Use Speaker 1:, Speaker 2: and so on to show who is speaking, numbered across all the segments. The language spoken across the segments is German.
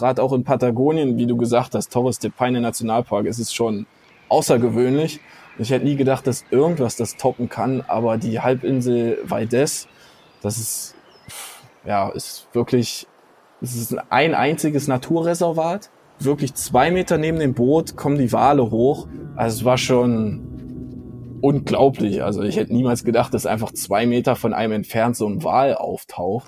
Speaker 1: gerade auch in Patagonien, wie du gesagt hast, Torres del Paine Nationalpark, ist es schon außergewöhnlich. Ich hätte nie gedacht, dass irgendwas das toppen kann, aber die Halbinsel Valdez, das ist, ja, ist wirklich, es ist ein einziges Naturreservat. Wirklich 2 Meter neben dem Boot kommen die Wale hoch. Also es war schon unglaublich. Also ich hätte niemals gedacht, dass einfach 2 Meter von einem entfernt so ein Wal auftaucht.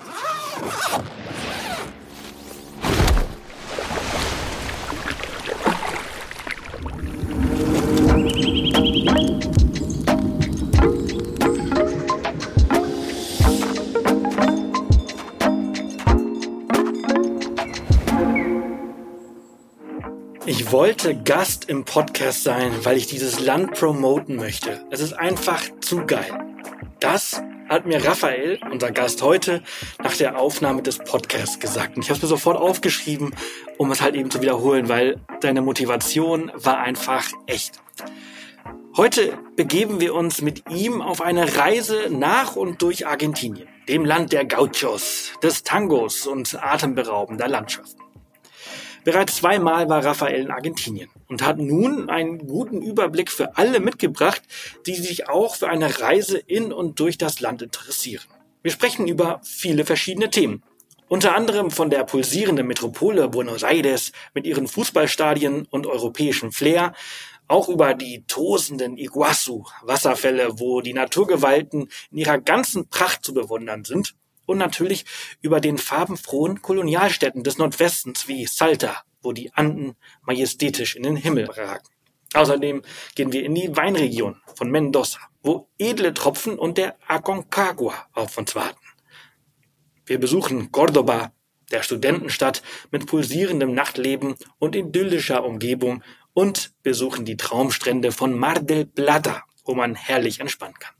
Speaker 2: Ich wollte Gast im Podcast sein, weil ich dieses Land promoten möchte. Es ist einfach zu geil. Das hat mir Raphael, unser Gast heute, nach der Aufnahme des Podcasts gesagt. Und ich habe es mir sofort aufgeschrieben, um es halt eben zu wiederholen, weil seine Motivation war einfach echt. Heute begeben wir uns mit ihm auf eine Reise nach und durch Argentinien, dem Land der Gauchos, des Tangos und atemberaubender Landschaften. Bereits 2-mal war Raphael in Argentinien und hat nun einen guten Überblick für alle mitgebracht, die sich auch für eine Reise in und durch das Land interessieren. Wir sprechen über viele verschiedene Themen. Unter anderem von der pulsierenden Metropole Buenos Aires mit ihren Fußballstadien und europäischem Flair, auch über die tosenden Iguazu-Wasserfälle, wo die Naturgewalten in ihrer ganzen Pracht zu bewundern sind, und natürlich über den farbenfrohen Kolonialstädten des Nordwestens wie Salta, wo die Anden majestätisch in den Himmel ragen. Außerdem gehen wir in die Weinregion von Mendoza, wo edle Tropfen und der Aconcagua auf uns warten. Wir besuchen Córdoba, der Studentenstadt mit pulsierendem Nachtleben und idyllischer Umgebung, und besuchen die Traumstrände von Mar del Plata, wo man herrlich entspannen kann.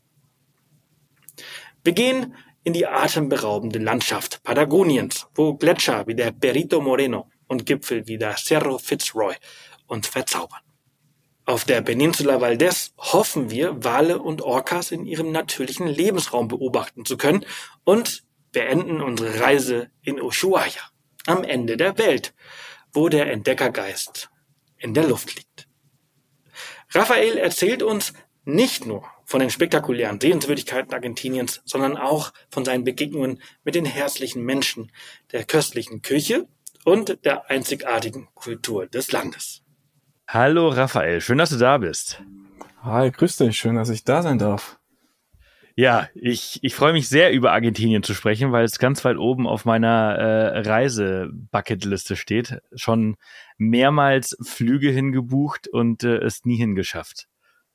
Speaker 2: Wir gehen in die atemberaubende Landschaft Patagoniens, wo Gletscher wie der Perito Moreno und Gipfel wie der Cerro Fitzroy uns verzaubern. Auf der Peninsula Valdez hoffen wir, Wale und Orcas in ihrem natürlichen Lebensraum beobachten zu können und beenden unsere Reise in Ushuaia, am Ende der Welt, wo der Entdeckergeist in der Luft liegt. Raphael erzählt uns nicht nur von den spektakulären Sehenswürdigkeiten Argentiniens, sondern auch von seinen Begegnungen mit den herzlichen Menschen, der köstlichen Küche und der einzigartigen Kultur des Landes.
Speaker 3: Hallo Raphael, schön, dass du da bist.
Speaker 1: Hi, grüß dich, schön, dass ich da sein darf.
Speaker 3: Ja, ich freue mich sehr, über Argentinien zu sprechen, weil es ganz weit oben auf meiner Reise-Bucketliste steht. Schon mehrmals Flüge hingebucht und es nie hingeschafft.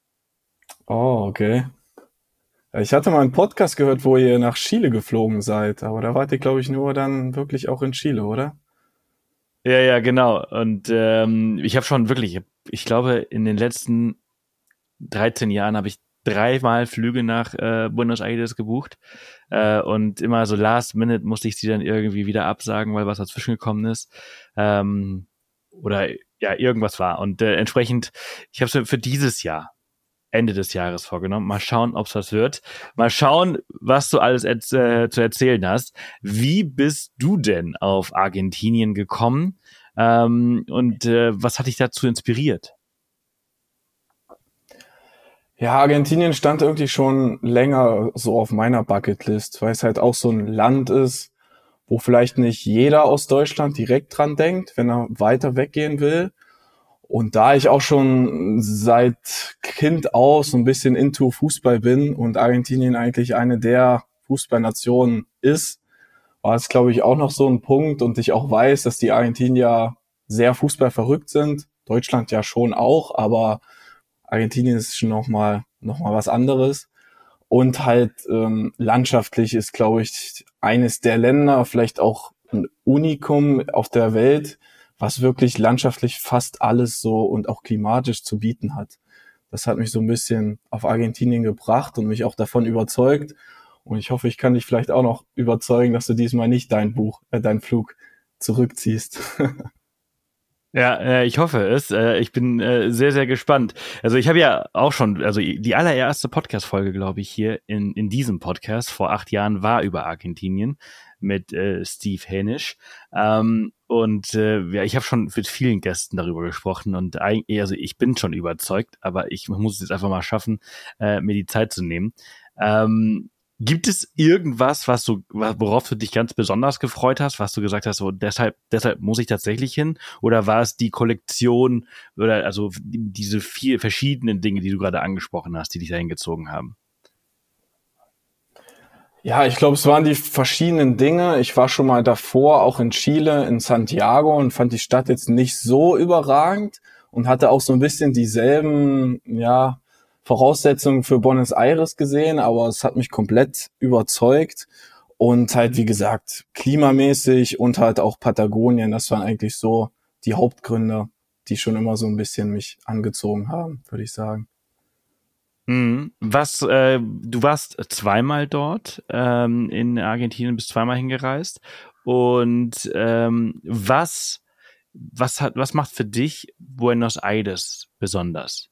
Speaker 1: Oh, okay. Ich hatte mal einen Podcast gehört, wo ihr nach Chile geflogen seid, aber da wart ihr, glaube ich, nur dann wirklich auch in Chile, oder?
Speaker 3: Ja, genau. Und ich habe schon wirklich, ich glaube, in den letzten 13 Jahren habe ich 3-mal Flüge nach Buenos Aires gebucht. Und immer so last minute musste ich sie dann irgendwie wieder absagen, weil was dazwischen gekommen ist. Oder ja, irgendwas war. Und entsprechend, ich habe es für dieses Jahr, Ende des Jahres vorgenommen. Mal schauen, ob es was wird. Mal schauen, was du alles zu erzählen hast. Wie bist du denn auf Argentinien gekommen? Und was hat dich dazu inspiriert?
Speaker 1: Ja, Argentinien stand irgendwie schon länger so auf meiner Bucketlist, weil es halt auch so ein Land ist, wo vielleicht nicht jeder aus Deutschland direkt dran denkt, wenn er weiter weggehen will. Und da ich auch schon seit Kind aus so ein bisschen into Fußball bin und Argentinien eigentlich eine der Fußballnationen ist, war es, glaube ich, auch noch so ein Punkt, und ich auch weiß, dass die Argentinier sehr fußballverrückt sind. Deutschland ja schon auch, aber Argentinien ist schon noch mal was anderes. Und halt landschaftlich ist, glaube ich, eines der Länder, vielleicht auch ein Unikum auf der Welt, was wirklich landschaftlich fast alles so und auch klimatisch zu bieten hat. Das hat mich so ein bisschen auf Argentinien gebracht und mich auch davon überzeugt. Und ich hoffe, ich kann dich vielleicht auch noch überzeugen, dass du diesmal nicht deinen Flug zurückziehst.
Speaker 3: Ja, ich hoffe es. Ich bin sehr, sehr gespannt. Also ich habe ja auch schon, also die allererste Podcast-Folge, glaube ich, hier in diesem Podcast vor 8 Jahren war über Argentinien. mit Steve Hänisch. Ja, ich habe schon mit vielen Gästen darüber gesprochen und eigentlich, also ich bin schon überzeugt, aber ich muss es jetzt einfach mal schaffen, mir die Zeit zu nehmen. Gibt es irgendwas, worauf du dich ganz besonders gefreut hast, was du gesagt hast, so deshalb muss ich tatsächlich hin? Oder war es die Kollektion oder also diese vier verschiedenen Dinge, die du gerade angesprochen hast, die dich dahin gezogen haben?
Speaker 1: Ja, ich glaube, es waren die verschiedenen Dinge. Ich war schon mal davor, auch in Chile, in Santiago und fand die Stadt jetzt nicht so überragend und hatte auch so ein bisschen dieselben, ja, Voraussetzungen für Buenos Aires gesehen, aber es hat mich komplett überzeugt und halt, wie gesagt, klimamäßig und halt auch Patagonien, das waren eigentlich so die Hauptgründe, die schon immer so ein bisschen mich angezogen haben, würde ich sagen.
Speaker 3: Du warst zweimal dort in Argentinien, bist zweimal hingereist und was macht für dich Buenos Aires besonders?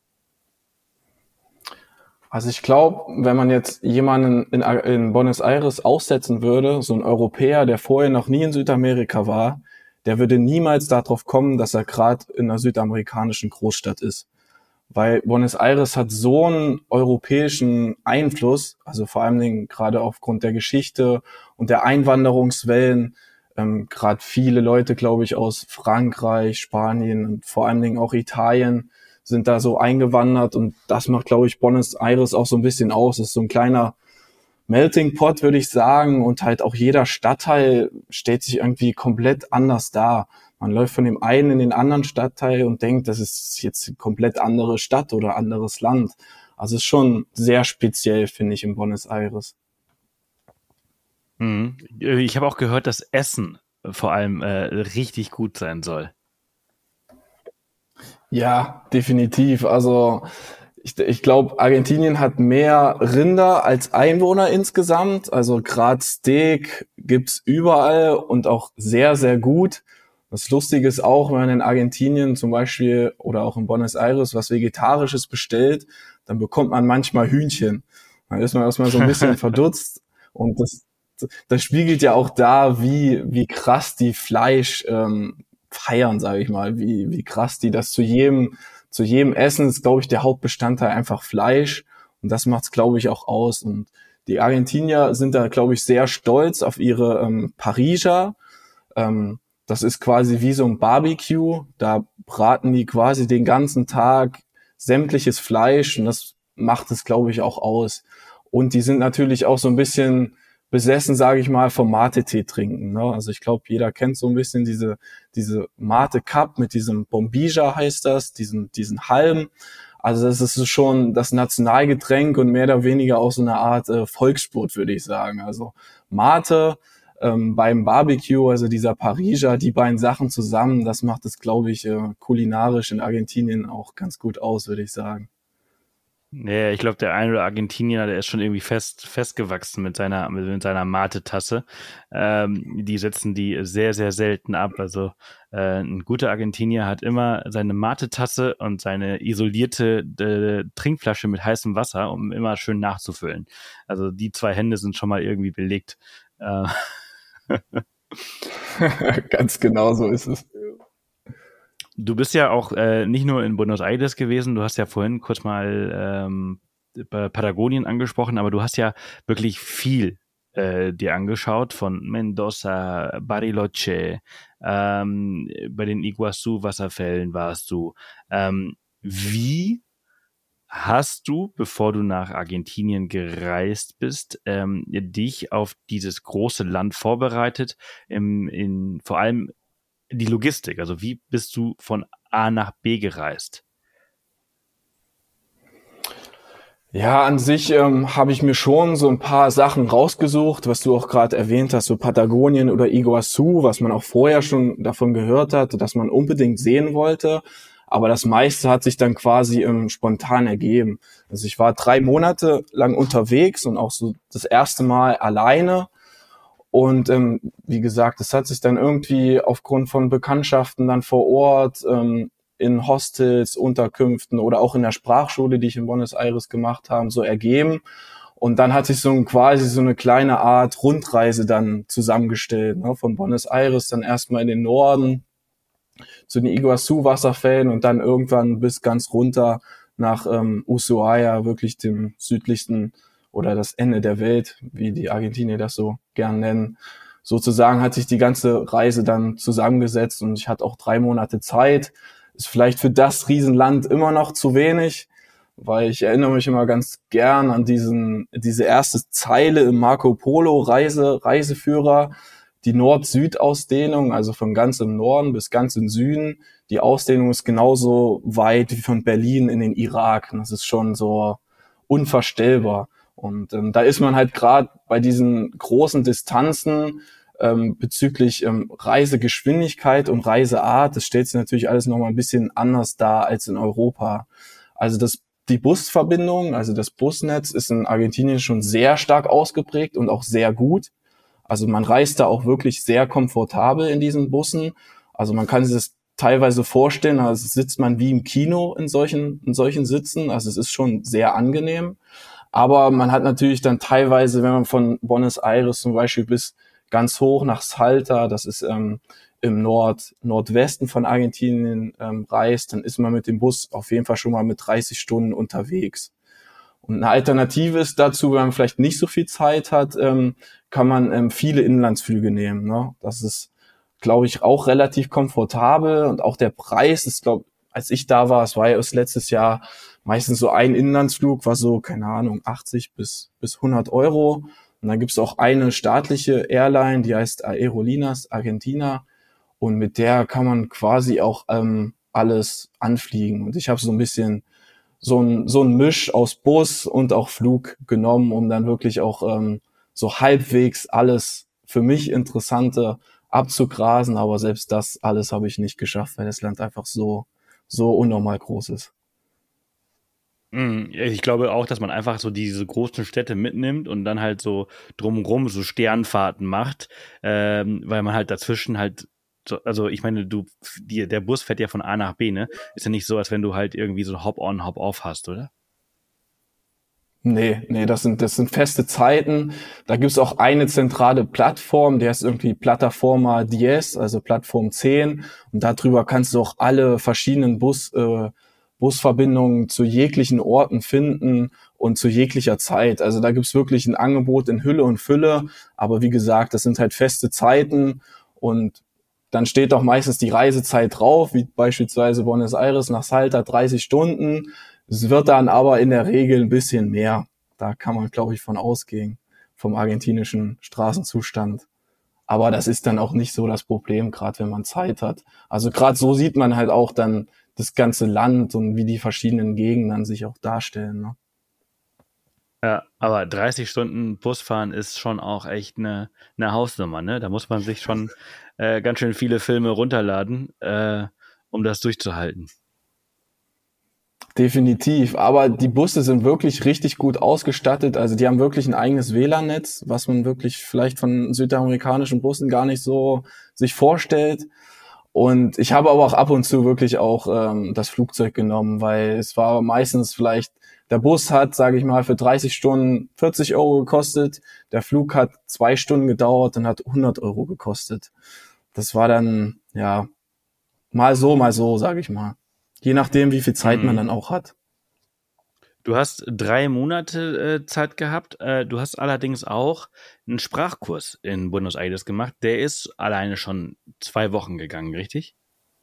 Speaker 1: Also ich glaube, wenn man jetzt jemanden in Buenos Aires aussetzen würde, so ein Europäer, der vorher noch nie in Südamerika war, der würde niemals darauf kommen, dass er gerade in einer südamerikanischen Großstadt ist. Weil Buenos Aires hat so einen europäischen Einfluss, also vor allen Dingen gerade aufgrund der Geschichte und der Einwanderungswellen, gerade viele Leute, glaube ich, aus Frankreich, Spanien und vor allen Dingen auch Italien sind da so eingewandert und das macht, glaube ich, Buenos Aires auch so ein bisschen aus. Das ist so ein kleiner Melting Pot, würde ich sagen, und halt auch jeder Stadtteil stellt sich irgendwie komplett anders dar. Man läuft von dem einen in den anderen Stadtteil und denkt, das ist jetzt eine komplett andere Stadt oder anderes Land. Also es ist schon sehr speziell, finde ich, in Buenos Aires.
Speaker 3: Ich habe auch gehört, dass Essen vor allem richtig gut sein soll.
Speaker 1: Ja, definitiv. Also ich glaube, Argentinien hat mehr Rinder als Einwohner insgesamt. Also gerade Steak gibt's überall und auch sehr, sehr gut. Das Lustige ist auch, wenn man in Argentinien zum Beispiel oder auch in Buenos Aires was Vegetarisches bestellt, dann bekommt man manchmal Hühnchen. Dann ist man erstmal so ein bisschen verdutzt und das spiegelt ja auch da, wie krass die Fleisch feiern, sage ich mal, wie krass die das zu jedem Essen ist, glaube ich, der Hauptbestandteil einfach Fleisch und das macht's, glaube ich, auch aus. Und die Argentinier sind da, glaube ich, sehr stolz auf ihre Parrilla. Das ist quasi wie so ein Barbecue. Da braten die quasi den ganzen Tag sämtliches Fleisch und das macht es, glaube ich, auch aus. Und die sind natürlich auch so ein bisschen besessen, sage ich mal, vom Mate-Tee trinken. Ne? Also ich glaube, jeder kennt so ein bisschen diese Mate-Cup mit diesem Bombilla heißt das, diesen Halm. Also das ist schon das Nationalgetränk und mehr oder weniger auch so eine Art Volkssport, würde ich sagen. Also Mate beim Barbecue, also dieser Parrilla, die beiden Sachen zusammen, das macht es, glaube ich, kulinarisch in Argentinien auch ganz gut aus, würde ich sagen.
Speaker 3: Ja, ich glaube, der eine oder Argentinier, der ist schon irgendwie festgewachsen mit seiner Mate-Tasse. Die setzen die sehr, sehr selten ab. Also ein guter Argentinier hat immer seine Mate-Tasse und seine isolierte Trinkflasche mit heißem Wasser, um immer schön nachzufüllen. Also die zwei Hände sind schon mal irgendwie belegt.
Speaker 1: Ganz genau so ist es.
Speaker 3: Du bist ja auch nicht nur in Buenos Aires gewesen, du hast ja vorhin kurz mal Patagonien angesprochen, aber du hast ja wirklich viel dir angeschaut, von Mendoza, Bariloche, bei den Iguazu-Wasserfällen warst du. Wie hast du, bevor du nach Argentinien gereist bist, dich auf dieses große Land vorbereitet, vor allem die Logistik, also wie bist du von A nach B gereist?
Speaker 1: Ja, an sich habe ich mir schon so ein paar Sachen rausgesucht, was du auch gerade erwähnt hast, so Patagonien oder Iguazu, was man auch vorher schon davon gehört hat, dass man unbedingt sehen wollte. Aber das meiste hat sich dann quasi spontan ergeben. Also ich war 3 Monate lang unterwegs und auch so das erste Mal alleine. Und wie gesagt, es hat sich dann irgendwie aufgrund von Bekanntschaften dann vor Ort in Hostels, Unterkünften oder auch in der Sprachschule, die ich in Buenos Aires gemacht habe, so ergeben. Und dann hat sich quasi so eine kleine Art Rundreise dann zusammengestellt, ne? Von Buenos Aires dann erstmal in den Norden zu den Iguazu-Wasserfällen und dann irgendwann bis ganz runter nach Ushuaia, wirklich dem südlichsten oder das Ende der Welt, wie die Argentinier das so gern nennen. Sozusagen hat sich die ganze Reise dann zusammengesetzt und ich hatte auch 3 Monate Zeit. Ist vielleicht für das Riesenland immer noch zu wenig, weil ich erinnere mich immer ganz gern an diese erste Zeile im Marco Polo Reiseführer, die Nord-Süd-Ausdehnung, also von ganz im Norden bis ganz im Süden. Die Ausdehnung ist genauso weit wie von Berlin in den Irak. Und das ist schon so unvorstellbar. Und da ist man halt gerade bei diesen großen Distanzen bezüglich Reisegeschwindigkeit und Reiseart, das stellt sich natürlich alles nochmal ein bisschen anders dar als in Europa. Also die Busverbindung, also das Busnetz ist in Argentinien schon sehr stark ausgeprägt und auch sehr gut. Also man reist da auch wirklich sehr komfortabel in diesen Bussen. Also man kann sich das teilweise vorstellen, also sitzt man wie im Kino in solchen Sitzen. Also es ist schon sehr angenehm. Aber man hat natürlich dann teilweise, wenn man von Buenos Aires zum Beispiel bis ganz hoch nach Salta, das ist im Nordwesten von Argentinien reist, dann ist man mit dem Bus auf jeden Fall schon mal mit 30 Stunden unterwegs. Und eine Alternative ist dazu, wenn man vielleicht nicht so viel Zeit hat, kann man viele Inlandsflüge nehmen. Ne? Das ist, glaube ich, auch relativ komfortabel und auch der Preis ist, glaube ich, als ich da war, es war ja erst letztes Jahr, meistens so ein Inlandsflug war so, keine Ahnung, 80 bis 100 Euro. Und dann gibt's auch eine staatliche Airline, die heißt Aerolíneas Argentina. Und mit der kann man quasi auch alles anfliegen. Und ich habe so ein bisschen so ein Misch aus Bus und auch Flug genommen, um dann wirklich auch so halbwegs alles für mich Interessante abzugrasen. Aber selbst das alles habe ich nicht geschafft, weil das Land einfach so unnormal groß ist.
Speaker 3: Ich glaube auch, dass man einfach so diese großen Städte mitnimmt und dann halt so drumherum so Sternfahrten macht, weil man halt dazwischen halt so, also ich meine, der Bus fährt ja von A nach B, ne? Ist ja nicht so, als wenn du halt irgendwie so Hop-on, Hop-off hast, oder?
Speaker 1: Nee, das sind feste Zeiten. Da gibt's auch eine zentrale Plattform, die heißt irgendwie Plataforma 10, also Plattform 10. Und darüber kannst du auch alle verschiedenen Busverbindungen zu jeglichen Orten finden und zu jeglicher Zeit. Also da gibt's wirklich ein Angebot in Hülle und Fülle. Aber wie gesagt, das sind halt feste Zeiten und dann steht auch meistens die Reisezeit drauf, wie beispielsweise Buenos Aires nach Salta 30 Stunden. Es wird dann aber in der Regel ein bisschen mehr. Da kann man, glaube ich, von ausgehen, vom argentinischen Straßenzustand. Aber das ist dann auch nicht so das Problem, gerade wenn man Zeit hat. Also gerade so sieht man halt auch dann das ganze Land und wie die verschiedenen Gegenden sich auch darstellen. Ne?
Speaker 3: Ja, aber 30 Stunden Busfahren ist schon auch echt eine Hausnummer, ne? Da muss man sich schon ganz schön viele Filme runterladen, um das durchzuhalten.
Speaker 1: Definitiv, aber die Busse sind wirklich richtig gut ausgestattet. Also die haben wirklich ein eigenes WLAN-Netz, was man wirklich vielleicht von südamerikanischen Bussen gar nicht so sich vorstellt. Und ich habe aber auch ab und zu wirklich auch das Flugzeug genommen, weil es war meistens vielleicht, der Bus hat, sage ich mal, für 30 Stunden 40 Euro gekostet. Der Flug hat 2 Stunden gedauert und hat 100 Euro gekostet. Das war dann, ja, mal so, sage ich mal. Je nachdem, wie viel Zeit man dann auch hat.
Speaker 3: Du hast 3 Monate Zeit gehabt. Du hast allerdings auch einen Sprachkurs in Buenos Aires gemacht. Der ist alleine schon 2 Wochen gegangen, richtig?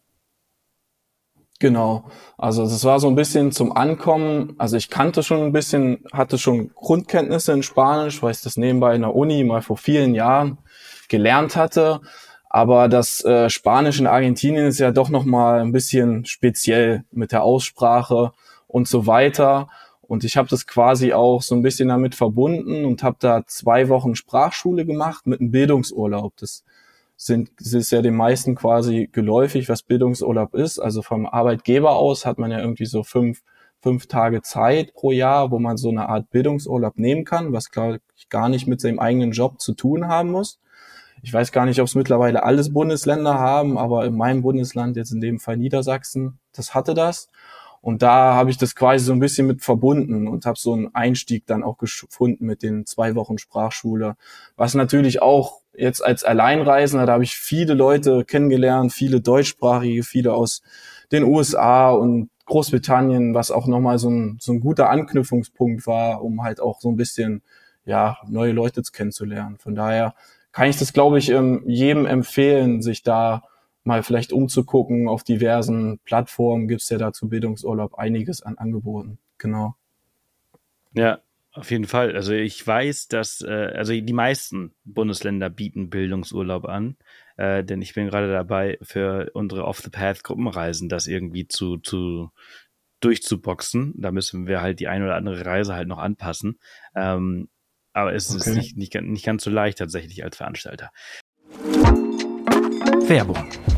Speaker 1: Genau. Also das war so ein bisschen zum Ankommen. Also ich kannte schon ein bisschen, hatte schon Grundkenntnisse in Spanisch, weil ich das nebenbei in der Uni mal vor vielen Jahren gelernt hatte. Aber das Spanisch in Argentinien ist ja doch noch mal ein bisschen speziell mit der Aussprache und so weiter. Und ich habe das quasi auch so ein bisschen damit verbunden und habe da 2 Wochen Sprachschule gemacht mit einem Bildungsurlaub. Das ist ja den meisten quasi geläufig, was Bildungsurlaub ist. Also vom Arbeitgeber aus hat man ja irgendwie so 5 Tage Zeit pro Jahr, wo man so eine Art Bildungsurlaub nehmen kann, was, glaube ich, gar nicht mit seinem eigenen Job zu tun haben muss. Ich weiß gar nicht, ob es mittlerweile alles Bundesländer haben, aber in meinem Bundesland, jetzt in dem Fall Niedersachsen, das hatte das. Und da habe ich das quasi so ein bisschen mit verbunden und habe so einen Einstieg dann auch gefunden mit den 2 Wochen Sprachschule. Was natürlich auch jetzt als Alleinreisender, da habe ich viele Leute kennengelernt, viele deutschsprachige, viele aus den USA und Großbritannien, was auch nochmal so ein guter Anknüpfungspunkt war, um halt auch so ein bisschen, ja, neue Leute kennenzulernen. Von daher kann ich das, glaube ich, jedem empfehlen, sich da mal vielleicht umzugucken. Auf diversen Plattformen gibt's ja da zu Bildungsurlaub einiges an Angeboten. Genau.
Speaker 3: Ja, auf jeden Fall. Also ich weiß, dass also die meisten Bundesländer bieten Bildungsurlaub an, denn ich bin gerade dabei, für unsere Off-the-Path-Gruppenreisen das irgendwie durchzuboxen. Da müssen wir halt die ein oder andere Reise halt noch anpassen. Aber es ist nicht ganz so leicht tatsächlich als Veranstalter. Werbung.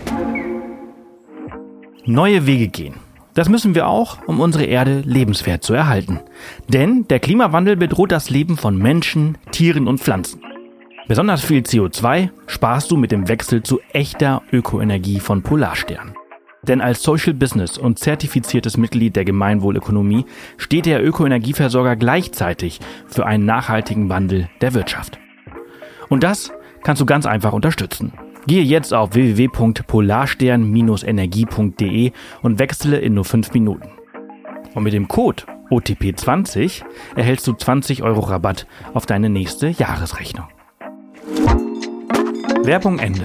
Speaker 3: Neue Wege gehen. Das müssen wir auch, um unsere Erde lebenswert zu erhalten. Denn der Klimawandel bedroht das Leben von Menschen, Tieren und Pflanzen. Besonders viel CO2 sparst du mit dem Wechsel zu echter Ökoenergie von Polarstern. Denn als Social Business und zertifiziertes Mitglied der Gemeinwohlökonomie steht der Ökoenergieversorger gleichzeitig für einen nachhaltigen Wandel der Wirtschaft. Und das kannst du ganz einfach unterstützen. Gehe jetzt auf www.polarstern-energie.de und wechsle in nur 5 Minuten. Und mit dem Code OTP20 erhältst du 20 € Rabatt auf deine nächste Jahresrechnung. Werbung Ende.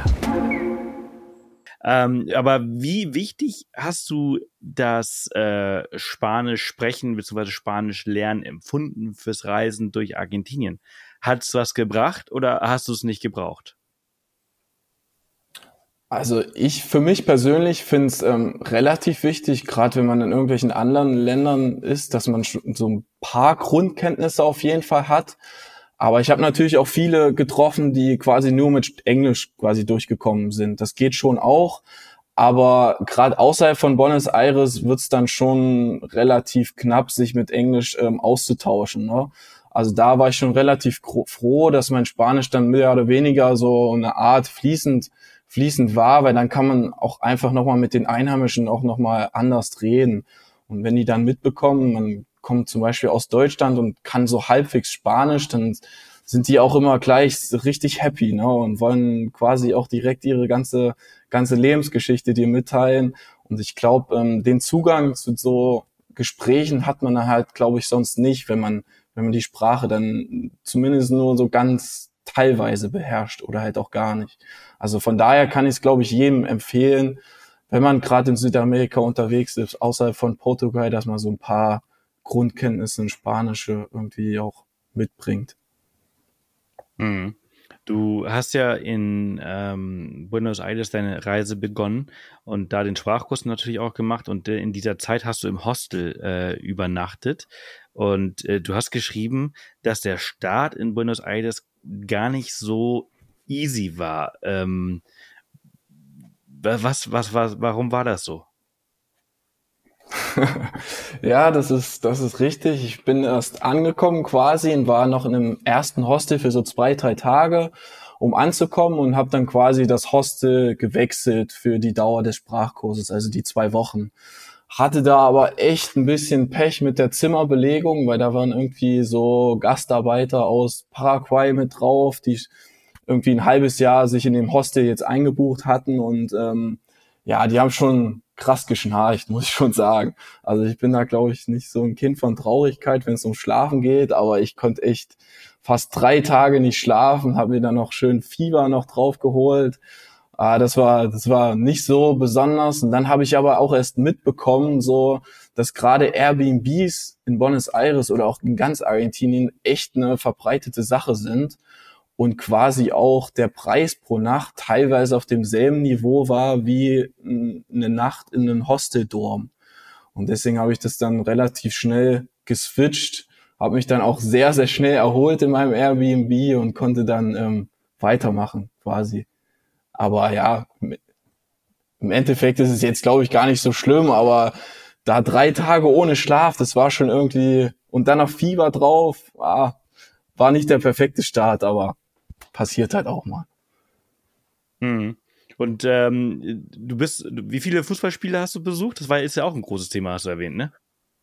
Speaker 3: Aber wie wichtig hast du das Spanisch sprechen bzw. Spanisch lernen empfunden fürs Reisen durch Argentinien? Hat es was gebracht oder hast du es nicht gebraucht?
Speaker 1: Also ich für mich persönlich finde es relativ wichtig, gerade wenn man in irgendwelchen anderen Ländern ist, dass man schon so ein paar Grundkenntnisse auf jeden Fall hat. Aber ich habe natürlich auch viele getroffen, die quasi nur mit Englisch quasi durchgekommen sind. Das geht schon auch, aber gerade außerhalb von Buenos Aires wird's dann schon relativ knapp, sich mit Englisch auszutauschen, ne? Also da war ich schon relativ froh, dass mein Spanisch dann mehr oder weniger so eine Art fließend war, weil dann kann man auch einfach nochmal mit den Einheimischen auch nochmal anders reden. Und wenn die dann mitbekommen, man kommt zum Beispiel aus Deutschland und kann so halbwegs Spanisch, dann sind die auch immer gleich richtig happy, ne, und wollen quasi auch direkt ihre ganze Lebensgeschichte dir mitteilen. Und ich glaube, den Zugang zu so Gesprächen hat man dann halt, glaube ich, sonst nicht, wenn man die Sprache dann zumindest nur so ganz teilweise beherrscht oder halt auch gar nicht. Also von daher kann ich es, glaube ich, jedem empfehlen, wenn man gerade in Südamerika unterwegs ist, außerhalb von Portugal, dass man so ein paar Grundkenntnisse in Spanische irgendwie auch mitbringt.
Speaker 3: Mhm. Du hast ja in Buenos Aires deine Reise begonnen und da den Sprachkurs natürlich auch gemacht und in dieser Zeit hast du im Hostel übernachtet und du hast geschrieben, dass der Start in Buenos Aires gar nicht so easy war. Warum war das so?
Speaker 1: Ja, das ist richtig. Ich bin erst angekommen quasi und war noch in einem ersten Hostel für so 2-3 Tage, um anzukommen, und habe dann quasi das Hostel gewechselt für die Dauer des Sprachkurses, also die 2 Wochen. Hatte da aber echt ein bisschen Pech mit der Zimmerbelegung, weil da waren irgendwie so Gastarbeiter aus Paraguay mit drauf, die irgendwie ein halbes Jahr sich in dem Hostel jetzt eingebucht hatten, und ja, die haben schon krass geschnarcht, muss ich schon sagen. Also ich bin da, glaube ich, nicht so ein Kind von Traurigkeit, wenn es um Schlafen geht, aber ich konnte echt fast 3 Tage nicht schlafen, habe mir dann noch schön Fieber noch drauf geholt. Das war nicht so besonders. Und dann habe ich aber auch erst mitbekommen, so, dass gerade Airbnbs in Buenos Aires oder auch in ganz Argentinien echt eine verbreitete Sache sind und quasi auch der Preis pro Nacht teilweise auf demselben Niveau war wie eine Nacht in einem Hosteldorm. Und deswegen habe ich das dann relativ schnell geswitcht, habe mich dann auch sehr, sehr schnell erholt in meinem Airbnb und konnte dann weitermachen quasi. Aber ja, im Endeffekt ist es jetzt, glaube ich, gar nicht so schlimm, aber da 3 Tage ohne Schlaf, das war schon irgendwie, und dann noch Fieber drauf, war nicht der perfekte Start, aber passiert halt auch mal.
Speaker 3: Mhm. Und wie viele Fußballspiele hast du besucht? Ist ja auch ein großes Thema, hast du erwähnt, ne?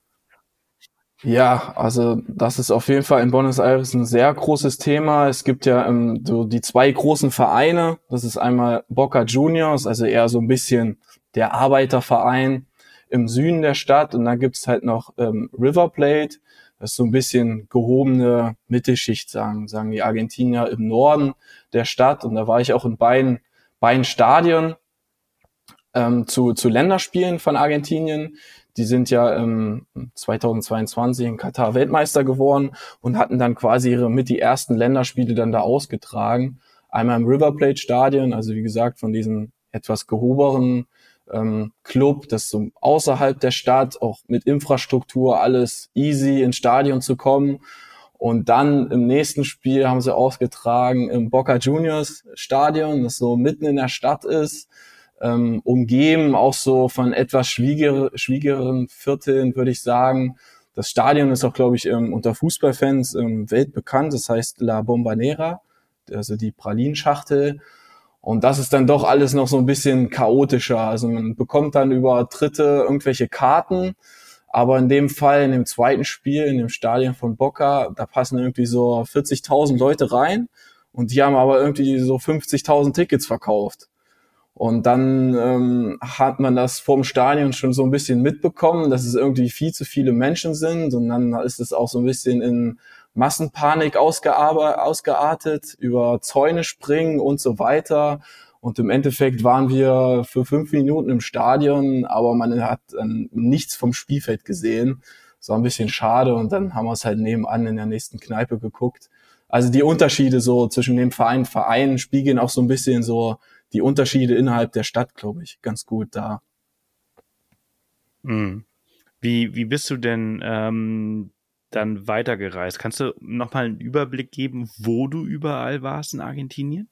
Speaker 1: Ja, also das ist auf jeden Fall in Buenos Aires ein sehr großes Thema. Es gibt ja so die zwei großen Vereine. Das ist einmal Boca Juniors, also eher so ein bisschen der Arbeiterverein im Süden der Stadt. Und dann gibt's halt noch River Plate. Das ist so ein bisschen gehobene Mittelschicht, sagen die Argentinier, im Norden der Stadt. Und da war ich auch in beiden Stadien zu Länderspielen von Argentinien. Die sind ja 2022 in Katar Weltmeister geworden und hatten dann quasi mit die ersten Länderspiele dann da ausgetragen. Einmal im River Plate Stadion, also wie gesagt von diesem etwas gehobenen Club, das so außerhalb der Stadt, auch mit Infrastruktur, alles easy ins Stadion zu kommen. Und dann im nächsten Spiel haben sie ausgetragen im Boca Juniors Stadion, das so mitten in der Stadt ist, umgeben auch so von etwas schwiegeren Vierteln, würde ich sagen. Das Stadion ist auch, glaube ich, unter Fußballfans weltbekannt. Das heißt La Bombonera, also die Pralinschachtel. Und das ist dann doch alles noch so ein bisschen chaotischer. Also man bekommt dann über Dritte irgendwelche Karten. Aber in dem Fall, in dem zweiten Spiel, in dem Stadion von Boca, da passen irgendwie so 40.000 Leute rein. Und die haben aber irgendwie so 50.000 Tickets verkauft. Und dann hat man das vorm Stadion schon so ein bisschen mitbekommen, dass es irgendwie viel zu viele Menschen sind. Und dann ist es auch so ein bisschen in Massenpanik ausgeartet, über Zäune springen und so weiter. Und im Endeffekt waren wir für 5 Minuten im Stadion, aber man hat nichts vom Spielfeld gesehen. Das war ein bisschen schade und dann haben wir es halt nebenan in der nächsten Kneipe geguckt. Also die Unterschiede so zwischen dem Vereinen spiegeln auch so ein bisschen so die Unterschiede innerhalb der Stadt, glaube ich, ganz gut da.
Speaker 3: Mhm. Wie bist du denn dann weitergereist? Kannst du nochmal einen Überblick geben, wo du überall warst in Argentinien?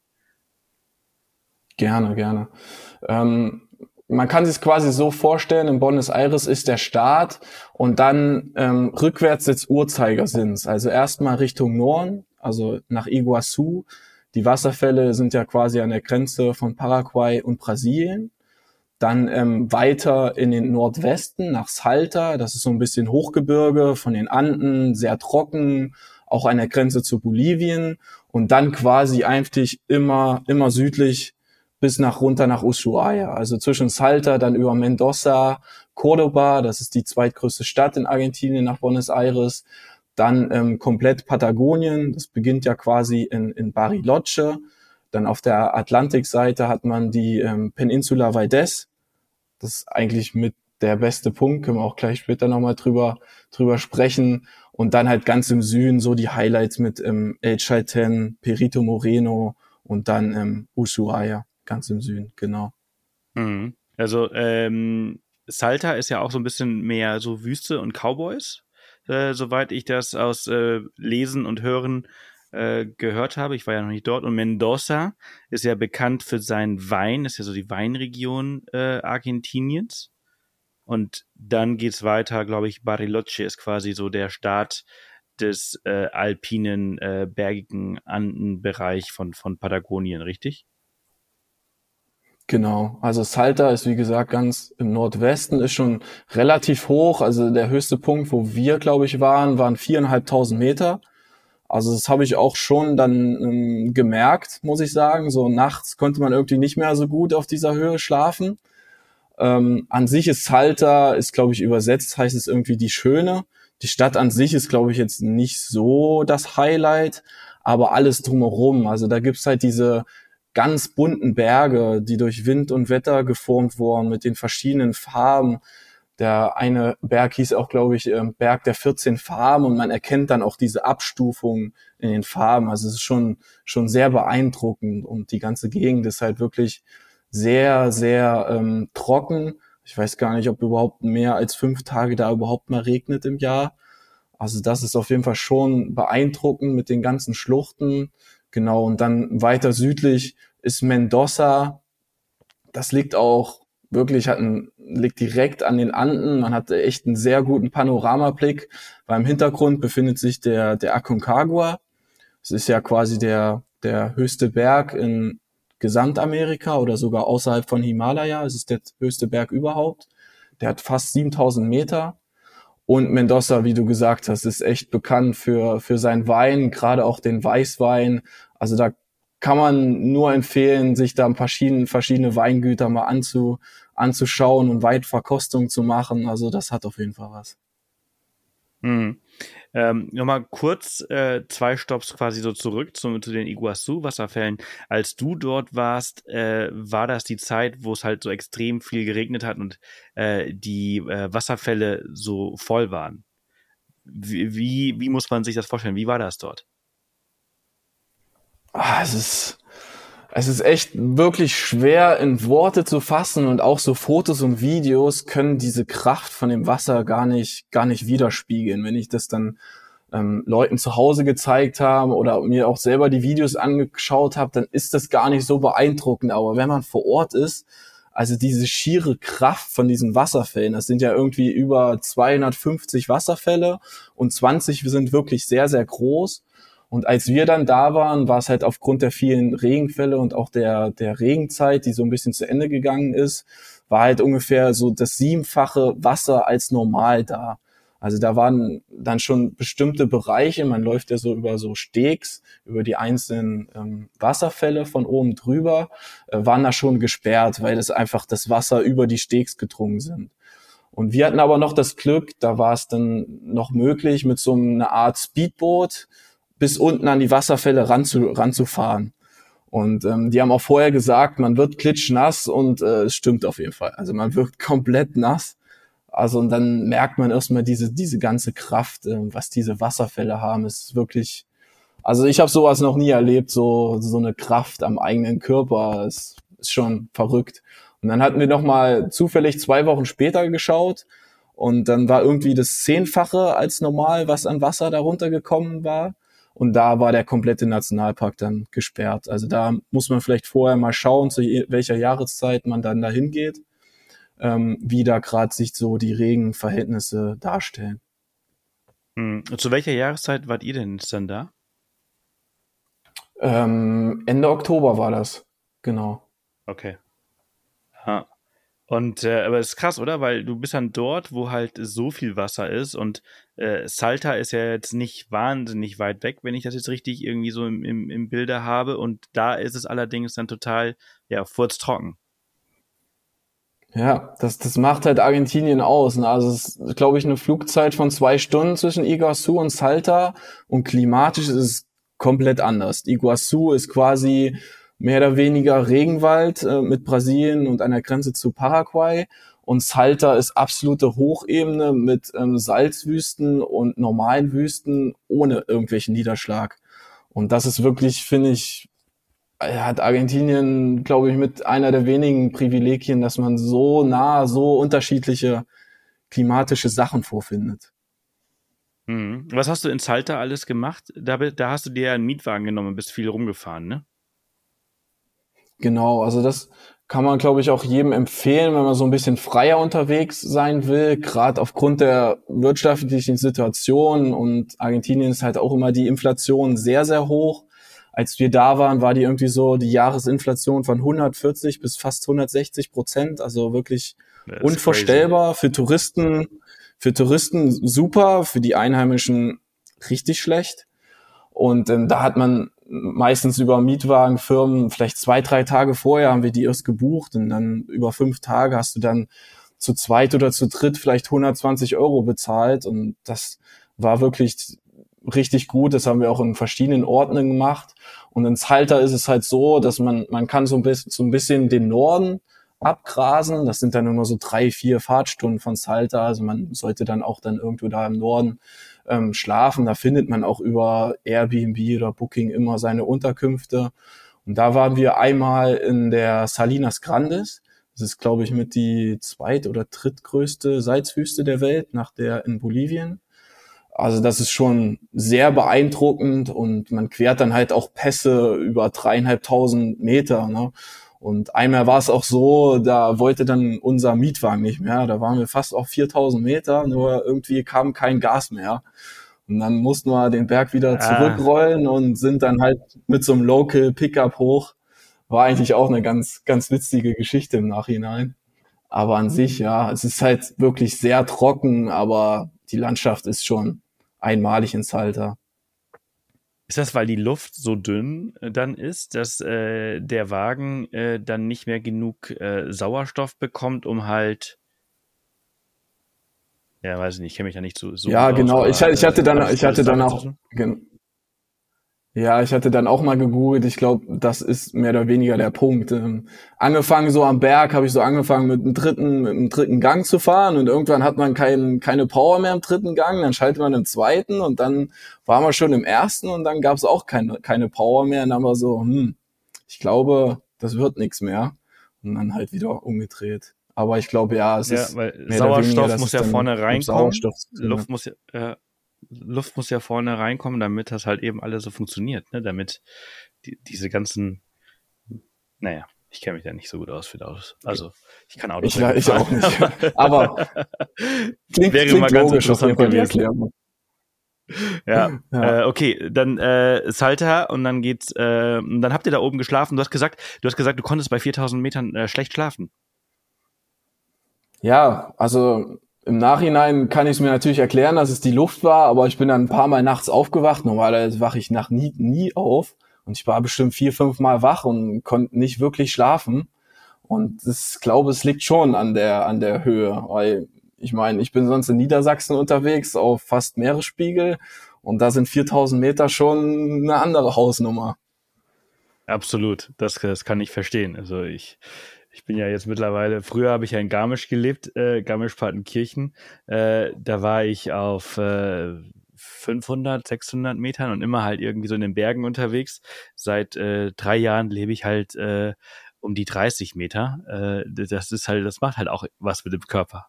Speaker 1: Gerne. Man kann sich quasi so vorstellen, in Buenos Aires ist der Start und dann rückwärts des Uhrzeigersinns. Also erstmal Richtung Norden, also nach Iguazu. Die Wasserfälle sind ja quasi an der Grenze von Paraguay und Brasilien. Dann weiter in den Nordwesten nach Salta. Das ist so ein bisschen Hochgebirge von den Anden, sehr trocken, auch an der Grenze zu Bolivien. Und dann quasi eigentlich immer südlich bis runter nach Ushuaia. Also zwischen Salta, dann über Mendoza, Córdoba, das ist die zweitgrößte Stadt in Argentinien nach Buenos Aires. Dann komplett Patagonien, das beginnt ja quasi in Bariloche. Dann auf der Atlantikseite hat man die Peninsula Valdés. Das ist eigentlich mit der beste Punkt, können wir auch gleich später nochmal drüber sprechen. Und dann halt ganz im Süden so die Highlights mit El Chaltén, Perito Moreno und dann Ushuaia, ganz im Süden, genau.
Speaker 3: Mhm. Also Salta ist ja auch so ein bisschen mehr so Wüste und Cowboys. Soweit ich das aus Lesen und Hören gehört habe. Ich war ja noch nicht dort. Und Mendoza ist ja bekannt für seinen Wein, ist ja so die Weinregion Argentiniens. Und dann geht's weiter, glaube ich, Bariloche ist quasi so der Start des alpinen, bergigen Andenbereich von Patagonien, richtig?
Speaker 1: Genau, also Salta ist wie gesagt ganz im Nordwesten, ist schon relativ hoch. Also der höchste Punkt, wo wir, glaube ich, waren 4.500 Meter. Also das habe ich auch schon dann gemerkt, muss ich sagen. So nachts konnte man irgendwie nicht mehr so gut auf dieser Höhe schlafen. An sich ist Salta, ist glaube ich übersetzt, heißt es irgendwie die Schöne. Die Stadt an sich ist glaube ich jetzt nicht so das Highlight, aber alles drumherum. Also da gibt's halt diese ganz bunten Berge, die durch Wind und Wetter geformt wurden mit den verschiedenen Farben. Der eine Berg hieß auch, glaube ich, Berg der 14 Farben und man erkennt dann auch diese Abstufung in den Farben. Also es ist schon sehr beeindruckend und die ganze Gegend ist halt wirklich sehr, sehr trocken. Ich weiß gar nicht, ob überhaupt mehr als 5 Tage da überhaupt mal regnet im Jahr. Also das ist auf jeden Fall schon beeindruckend mit den ganzen Schluchten. Genau, und dann weiter südlich ist Mendoza. Das liegt auch wirklich, liegt direkt an den Anden. Man hat echt einen sehr guten Panoramablick, weil im Hintergrund befindet sich der Aconcagua. Das ist ja quasi der höchste Berg in Gesamtamerika oder sogar außerhalb von Himalaya. Es ist der höchste Berg überhaupt. Der hat fast 7.000 Meter. Und Mendoza, wie du gesagt hast, ist echt bekannt für seinen Wein, gerade auch den Weißwein. Also da kann man nur empfehlen, sich da verschiedene Weingüter mal anzuschauen und Weinverkostung zu machen. Also das hat auf jeden Fall was.
Speaker 3: Nochmal kurz 2 Stopps quasi so zurück zu den Iguazu-Wasserfällen. Als du dort warst, war das die Zeit, wo es halt so extrem viel geregnet hat und die Wasserfälle so voll waren. Wie muss man sich das vorstellen? Wie war das dort?
Speaker 1: Es ist echt wirklich schwer in Worte zu fassen und auch so Fotos und Videos können diese Kraft von dem Wasser gar nicht widerspiegeln. Wenn ich das dann Leuten zu Hause gezeigt habe oder mir auch selber die Videos angeschaut habe, dann ist das gar nicht so beeindruckend. Aber wenn man vor Ort ist, also diese schiere Kraft von diesen Wasserfällen, das sind ja irgendwie über 250 Wasserfälle und 20 sind wirklich sehr, sehr groß. Und als wir dann da waren, war es halt aufgrund der vielen Regenfälle und auch der Regenzeit, die so ein bisschen zu Ende gegangen ist, war halt ungefähr so das 7-fache Wasser als normal da. Also da waren dann schon bestimmte Bereiche, man läuft ja so über so Stegs, über die einzelnen Wasserfälle von oben drüber, waren da schon gesperrt, weil es einfach das Wasser über die Stegs gedrungen sind. Und wir hatten aber noch das Glück, da war es dann noch möglich, mit so einer Art Speedboot bis unten an die Wasserfälle ranzufahren. Und die haben auch vorher gesagt, man wird klitschnass und es stimmt auf jeden Fall. Also man wird komplett nass. Also und dann merkt man erstmal diese ganze Kraft, was diese Wasserfälle haben. Es ist wirklich, also ich habe sowas noch nie erlebt, so eine Kraft am eigenen Körper. Es ist schon verrückt. Und dann hatten wir noch mal zufällig 2 Wochen später geschaut und dann war irgendwie das 10-fache als normal, was an Wasser da runtergekommen war. Und da war der komplette Nationalpark dann gesperrt. Also da muss man vielleicht vorher mal schauen, zu welcher Jahreszeit man dann dahin geht, wie da gerade sich so die Regenverhältnisse darstellen.
Speaker 3: Zu welcher Jahreszeit wart ihr denn dann da?
Speaker 1: Ende Oktober war das, genau.
Speaker 3: Okay. Ja. Und aber es ist krass, oder? Weil du bist dann dort, wo halt so viel Wasser ist und Salta ist ja jetzt nicht wahnsinnig weit weg, wenn ich das jetzt richtig irgendwie so im Bilder habe. Und da ist es allerdings dann total, ja, furztrocken.
Speaker 1: Ja, das macht halt Argentinien aus. Ne? Also es ist, glaube ich, eine Flugzeit von 2 Stunden zwischen Iguazu und Salta und klimatisch ist es komplett anders. Iguazu ist quasi mehr oder weniger Regenwald mit Brasilien und an der Grenze zu Paraguay. Und Salta ist absolute Hochebene mit Salzwüsten und normalen Wüsten ohne irgendwelchen Niederschlag. Und das ist wirklich, finde ich, hat Argentinien, glaube ich, mit einer der wenigen Privilegien, dass man so nah, so unterschiedliche klimatische Sachen vorfindet.
Speaker 3: Was hast du in Salta alles gemacht? Da hast du dir ja einen Mietwagen genommen und bist viel rumgefahren, ne?
Speaker 1: Genau, also das kann man, glaube ich, auch jedem empfehlen, wenn man so ein bisschen freier unterwegs sein will, gerade aufgrund der wirtschaftlichen Situation. Und Argentinien ist halt auch immer die Inflation sehr, sehr hoch. Als wir da waren, war die irgendwie so die Jahresinflation von 140 bis fast 160%, also wirklich unvorstellbar. Crazy. Für Touristen super, für die Einheimischen richtig schlecht. Und da hat man meistens über Mietwagenfirmen, vielleicht 2-3 Tage vorher haben wir die erst gebucht und dann über 5 Tage hast du dann zu zweit oder zu dritt vielleicht 120 € bezahlt und das war wirklich richtig gut. Das haben wir auch in verschiedenen Orten gemacht. Und in Salta ist es halt so, dass man kann so ein bisschen den Norden abgrasen. Das sind dann immer so 3-4 Fahrtstunden von Salta. Also man sollte dann auch dann irgendwo da im Norden schlafen. Da findet man auch über Airbnb oder Booking immer seine Unterkünfte. Und da waren wir einmal in der Salinas Grandes. Das ist, glaube ich, mit die 2. oder 3. größte Salzwüste der Welt, nach der in Bolivien. Also das ist schon sehr beeindruckend und man quert dann halt auch Pässe über 3.500 Meter. Ne? Und einmal war es auch so, da wollte dann unser Mietwagen nicht mehr. Da waren wir fast auf 4.000 Meter, nur irgendwie kam kein Gas mehr. Und dann mussten wir den Berg wieder zurückrollen und sind dann halt mit so einem Local Pickup hoch. war eigentlich auch eine ganz, ganz witzige Geschichte im Nachhinein. Aber an sich, ja, es ist halt wirklich sehr trocken, aber die Landschaft ist schon einmalig in Salta.
Speaker 3: Ist das, weil die Luft so dünn dann ist, dass der Wagen dann nicht mehr genug Sauerstoff bekommt, um halt, ja, weiß ich nicht, ich kenne mich ja nicht so
Speaker 1: Ja,
Speaker 3: gut
Speaker 1: genau.
Speaker 3: aus, aber
Speaker 1: Ich hatte dann,
Speaker 3: hat
Speaker 1: ich
Speaker 3: das
Speaker 1: hatte dann
Speaker 3: damit zu
Speaker 1: auch,
Speaker 3: tun?
Speaker 1: ja, ich hatte dann auch mal gegoogelt. Ich glaube, das ist mehr oder weniger der Punkt. Angefangen so am Berg, habe ich so angefangen mit dem dritten Gang zu fahren und irgendwann hat man keine Power mehr im dritten Gang, dann schaltet man im zweiten und dann war man schon im ersten und dann gab es auch keine Power mehr und dann war so, ich glaube, das wird nichts mehr und dann halt wieder umgedreht. Aber ich glaube, ja, es
Speaker 3: Ja,
Speaker 1: ist
Speaker 3: weil
Speaker 1: mehr oder weniger,
Speaker 3: Sauerstoff
Speaker 1: dass
Speaker 3: muss
Speaker 1: es
Speaker 3: ja
Speaker 1: dann
Speaker 3: vorne
Speaker 1: mit
Speaker 3: reinkommen,
Speaker 1: Sauerstoff zu tun hat.
Speaker 3: Luft muss ja vorne reinkommen, damit das halt eben alles so funktioniert, ne? Damit diese ganzen, naja, ich kenne mich da nicht so gut aus für Autos. Also, ich kann Autos sehr gut
Speaker 1: Ich auch
Speaker 3: fahren,
Speaker 1: nicht. Aber
Speaker 3: wäre mal
Speaker 1: klingt
Speaker 3: ganz
Speaker 1: logisch auf jeden
Speaker 3: interessant
Speaker 1: Fall die
Speaker 3: gewesen.
Speaker 1: Erklärung.
Speaker 3: Ja,
Speaker 1: Ja.
Speaker 3: okay, dann Salta und dann geht's, dann habt ihr da oben geschlafen. Du hast gesagt, du konntest bei 4000 Metern schlecht schlafen.
Speaker 1: Ja, also im Nachhinein kann ich es mir natürlich erklären, dass es die Luft war, aber ich bin dann ein paar Mal nachts aufgewacht. Normalerweise wache ich nie auf und ich war bestimmt 4, 5 Mal wach und konnte nicht wirklich schlafen. Und ich glaube, es liegt schon an der Höhe, weil ich meine, ich bin sonst in Niedersachsen unterwegs auf fast Meeresspiegel und da sind 4000 Meter schon eine andere Hausnummer.
Speaker 3: Absolut, das kann ich verstehen. Also ich bin ja jetzt mittlerweile, früher habe ich ja in Garmisch gelebt, Garmisch-Partenkirchen. Da war ich auf 500, 600 Metern und immer halt irgendwie so in den Bergen unterwegs. Seit 3 Jahren lebe ich halt um die 30 Meter. Das ist halt, das macht halt auch was mit dem Körper.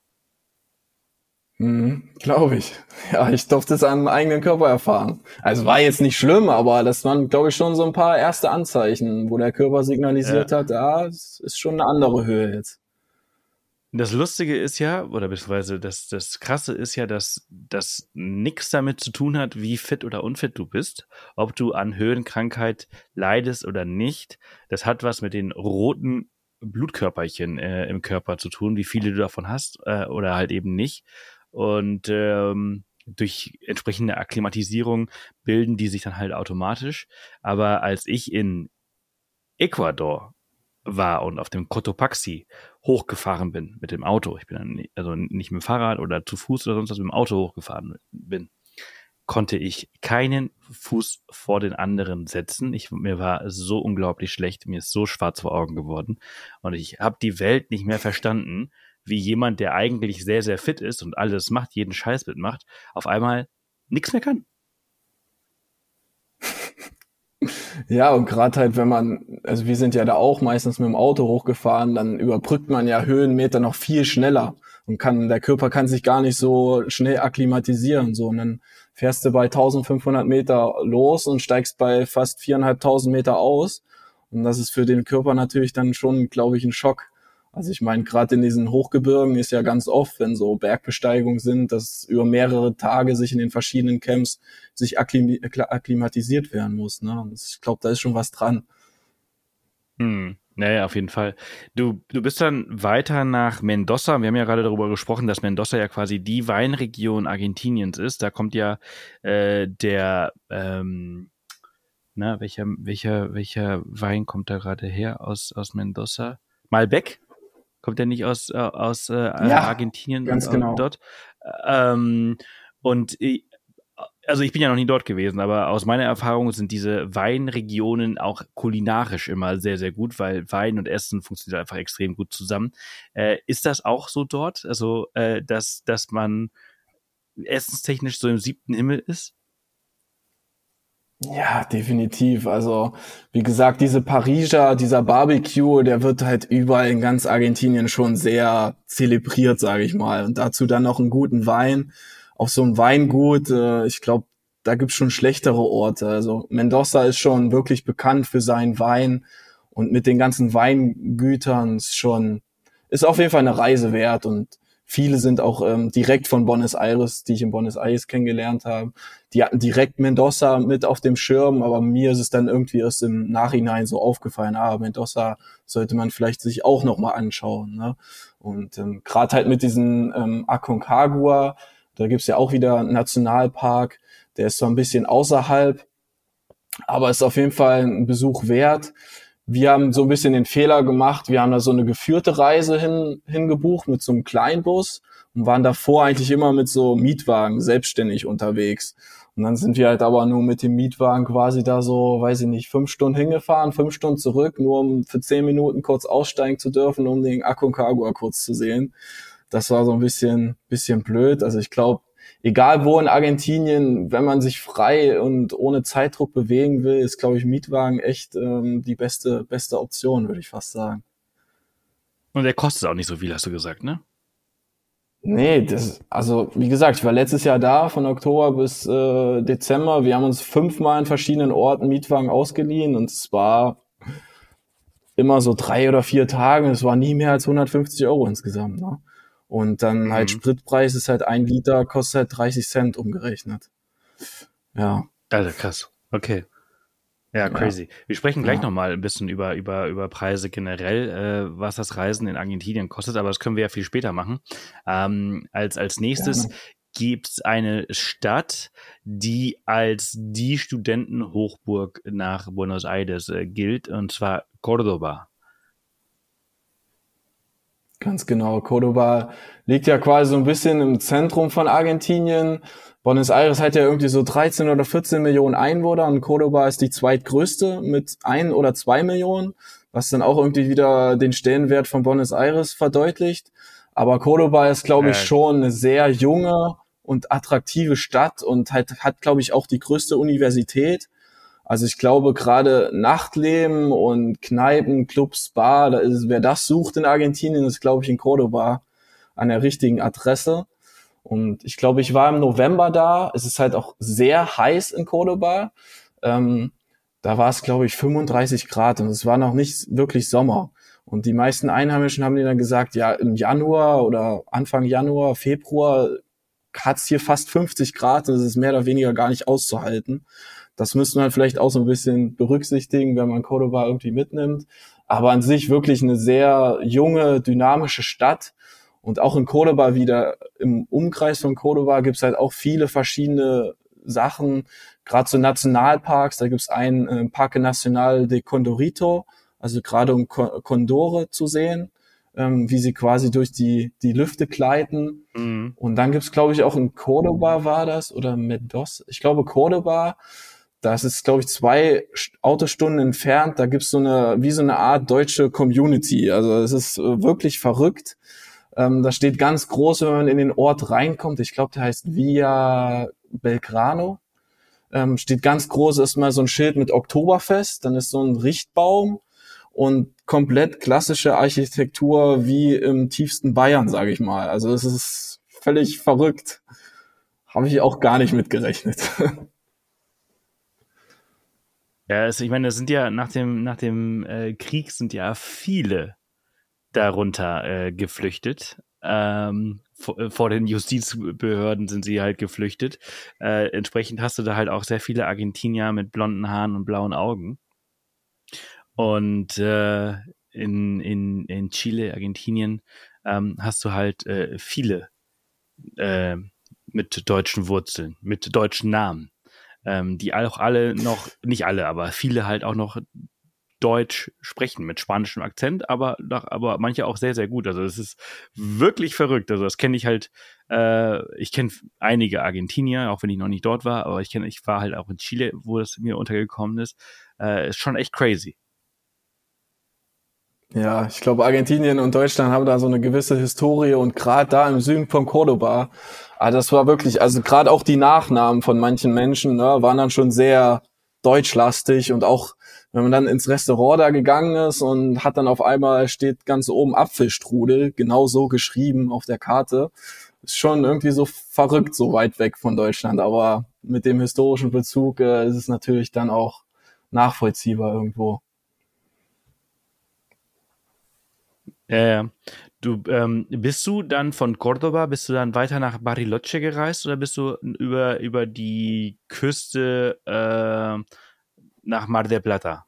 Speaker 1: Glaube ich. Ja, ich durfte es am eigenen Körper erfahren. Also war jetzt nicht schlimm, aber das waren, glaube ich, schon so ein paar erste Anzeichen, wo der Körper signalisiert
Speaker 3: Ja.
Speaker 1: hat, ja, es ist schon eine andere Höhe jetzt.
Speaker 3: Das Lustige ist ja, oder beziehungsweise das Krasse ist ja, dass das nichts damit zu tun hat, wie fit oder unfit du bist, ob du an Höhenkrankheit leidest oder nicht. Das hat was mit den roten Blutkörperchen im Körper zu tun, wie viele du davon hast oder halt eben nicht. Und durch entsprechende Akklimatisierung bilden die sich dann halt automatisch. Aber als ich in Ecuador war und auf dem Cotopaxi hochgefahren bin mit dem Auto, ich bin dann also nicht mit dem Fahrrad oder zu Fuß oder sonst was, mit dem Auto hochgefahren bin, konnte ich keinen Fuß vor den anderen setzen. Mir war so unglaublich schlecht, mir ist so schwarz vor Augen geworden und ich habe die Welt nicht mehr verstanden, wie jemand, der eigentlich sehr, sehr fit ist und alles macht, jeden Scheiß mitmacht, auf einmal nichts mehr kann.
Speaker 1: Ja, und gerade halt, wenn man, also wir sind ja da auch meistens mit dem Auto hochgefahren, dann überbrückt man ja Höhenmeter noch viel schneller und der Körper kann sich gar nicht so schnell akklimatisieren, so. Und dann fährst du bei 1500 Meter los und steigst bei fast 4500 Meter aus. Und das ist für den Körper natürlich dann schon, glaube ich, ein Schock. Also ich meine, gerade in diesen Hochgebirgen ist ja ganz oft, wenn so Bergbesteigungen sind, dass über mehrere Tage sich in den verschiedenen Camps sich akklimatisiert werden muss. Ne? Und ich glaube, da ist schon was dran.
Speaker 3: Naja, auf jeden Fall. Du bist dann weiter nach Mendoza. Wir haben ja gerade darüber gesprochen, dass Mendoza ja quasi die Weinregion Argentiniens ist. Da kommt ja welcher Wein kommt da gerade her aus Mendoza? Malbec? Kommt der nicht aus
Speaker 1: Ja,
Speaker 3: Argentinien
Speaker 1: ganz genau.
Speaker 3: dort? Und also ich bin ja noch nie dort gewesen, aber aus meiner Erfahrung sind diese Weinregionen auch kulinarisch immer sehr, sehr gut, weil Wein und Essen funktioniert einfach extrem gut zusammen. Ist das auch so dort? Also, dass man essenstechnisch so im 7. Himmel ist?
Speaker 1: Ja, definitiv. Also, wie gesagt, dieser Barbecue, der wird halt überall in ganz Argentinien schon sehr zelebriert, sage ich mal. Und dazu dann noch einen guten Wein. Auf so einem Weingut, ich glaube, da gibt's schon schlechtere Orte. Also Mendoza ist schon wirklich bekannt für seinen Wein und mit den ganzen Weingütern ist auf jeden Fall eine Reise wert und viele sind auch direkt von Buenos Aires, die ich in Buenos Aires kennengelernt habe. Die hatten direkt Mendoza mit auf dem Schirm, aber mir ist es dann irgendwie erst im Nachhinein so aufgefallen, Mendoza sollte man vielleicht sich auch nochmal anschauen. Ne? Und gerade halt mit diesen Aconcagua, da gibt's ja auch wieder einen Nationalpark, der ist zwar ein bisschen außerhalb, aber ist auf jeden Fall ein Besuch wert. Wir haben so ein bisschen den Fehler gemacht, wir haben da so eine geführte Reise hingebucht mit so einem Kleinbus und waren davor eigentlich immer mit so Mietwagen selbstständig unterwegs. Und dann sind wir halt aber nur mit dem Mietwagen quasi da so, weiß ich nicht, 5 Stunden hingefahren, 5 Stunden zurück, nur um für 10 Minuten kurz aussteigen zu dürfen, um den Aconcagua kurz zu sehen. Das war so ein bisschen blöd. Also ich glaube, egal wo in Argentinien, wenn man sich frei und ohne Zeitdruck bewegen will, ist, glaube ich, Mietwagen echt die beste Option, würde ich fast sagen.
Speaker 3: Und der kostet auch nicht so viel, hast du gesagt, ne?
Speaker 1: Nee, also wie gesagt, ich war letztes Jahr da, von Oktober bis Dezember. Wir haben uns 5-mal in verschiedenen Orten Mietwagen ausgeliehen und es war immer so 3 oder 4 Tage. Es war nie mehr als 150 Euro insgesamt. Ne? Und dann halt Spritpreis ist halt 1 Liter, kostet halt 30 Cent umgerechnet. Ja.
Speaker 3: Alter, krass. Okay. Ja, crazy. Wir sprechen gleich nochmal ein bisschen über Preise generell, was das Reisen in Argentinien kostet, aber das können wir ja viel später machen. Als nächstes gibt's eine Stadt, die als die Studentenhochburg nach Buenos Aires gilt, und zwar Córdoba.
Speaker 1: Ganz genau. Córdoba liegt ja quasi so ein bisschen im Zentrum von Argentinien. Buenos Aires hat ja irgendwie so 13 oder 14 Millionen Einwohner und Córdoba ist die zweitgrößte mit 1 oder 2 Millionen, was dann auch irgendwie wieder den Stellenwert von Buenos Aires verdeutlicht. Aber Córdoba ist, glaube ich, schon eine sehr junge und attraktive Stadt und hat, glaube ich, auch die größte Universität. Also ich glaube, gerade Nachtleben und Kneipen, Clubs, Bar, wer das sucht in Argentinien, ist, glaube ich, in Córdoba an der richtigen Adresse. Und ich glaube, ich war im November da. Es ist halt auch sehr heiß in Córdoba. Da war es, glaube ich, 35 Grad und es war noch nicht wirklich Sommer. Und die meisten Einheimischen haben dir dann gesagt, ja, im Januar oder Anfang Januar, Februar hat es hier fast 50 Grad und es ist mehr oder weniger gar nicht auszuhalten. Das müsste man vielleicht auch so ein bisschen berücksichtigen, wenn man Córdoba irgendwie mitnimmt. Aber an sich wirklich eine sehr junge, dynamische Stadt. Und auch in Córdoba wieder, im Umkreis von Córdoba gibt's halt auch viele verschiedene Sachen. Gerade so Nationalparks, da gibt's einen Parque Nacional de Condorito, also gerade um Kondore zu sehen, wie sie quasi durch die Lüfte gleiten. Mhm. Und dann gibt's, glaube ich, auch in Córdoba war das, oder Mendoza, ich glaube Córdoba, das ist, glaube ich, 2 Autostunden entfernt. Da gibt's so eine Art deutsche Community. Also es ist wirklich verrückt. Da steht ganz groß, wenn man in den Ort reinkommt. Ich glaube, der heißt Villa Belgrano. Steht ganz groß, ist mal so ein Schild mit Oktoberfest. Dann ist so ein Richtbaum und komplett klassische Architektur wie im tiefsten Bayern, sage ich mal. Also es ist völlig verrückt. Habe ich auch gar nicht mitgerechnet.
Speaker 3: Ja, ich meine, das sind ja nach dem Krieg sind ja viele darunter geflüchtet. Vor den Justizbehörden sind sie halt geflüchtet. Entsprechend hast du da halt auch sehr viele Argentinier mit blonden Haaren und blauen Augen. Und in Chile, Argentinien, hast du halt viele mit deutschen Wurzeln, mit deutschen Namen. Die auch alle noch, nicht alle, aber viele halt auch noch Deutsch sprechen mit spanischem Akzent, aber manche auch sehr, sehr gut. Also das ist wirklich verrückt. Also das kenne ich halt, ich kenne einige Argentinier, auch wenn ich noch nicht dort war, aber ich war halt auch in Chile, wo das mir untergekommen ist. Ist schon echt crazy.
Speaker 1: Ja, ich glaube, Argentinien und Deutschland haben da so eine gewisse Historie und gerade da im Süden von Córdoba, das war wirklich, also gerade auch die Nachnamen von manchen Menschen, ne, waren dann schon sehr deutschlastig und auch, wenn man dann ins Restaurant da gegangen ist und hat dann auf einmal steht ganz oben Apfelstrudel, genau so geschrieben auf der Karte, ist schon irgendwie so verrückt, so weit weg von Deutschland, aber mit dem historischen Bezug ist es natürlich dann auch nachvollziehbar irgendwo.
Speaker 3: Ja. Du, bist du dann von Cordoba, bist du dann weiter nach Bariloche gereist oder bist du über die Küste nach Mar del Plata?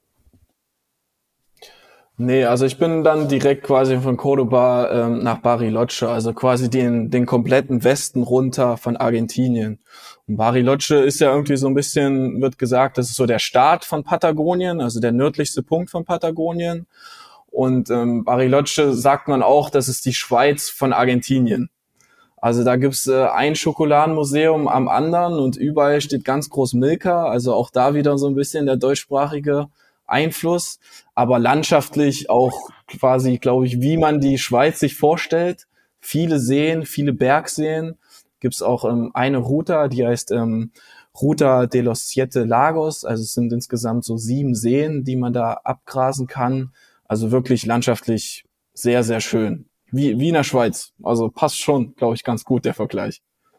Speaker 1: Nee, also ich bin dann direkt quasi von Cordoba nach Bariloche, also quasi den kompletten Westen runter von Argentinien. Und Bariloche ist ja irgendwie so ein bisschen, wird gesagt, das ist so der Start von Patagonien, also der nördlichste Punkt von Patagonien. Und Bariloche sagt man auch, das ist die Schweiz von Argentinien. Also da gibt's ein Schokoladenmuseum am anderen und überall steht ganz groß Milka, also auch da wieder so ein bisschen der deutschsprachige Einfluss, aber landschaftlich auch quasi, glaube ich, wie man die Schweiz sich vorstellt. Viele Seen, viele Bergseen. Gibt's auch eine Ruta, die heißt Ruta de los Siete Lagos. Also es sind insgesamt so 7 Seen, die man da abgrasen kann. Also wirklich landschaftlich sehr, sehr schön. Wie in der Schweiz. Also passt schon, glaube ich, ganz gut der Vergleich.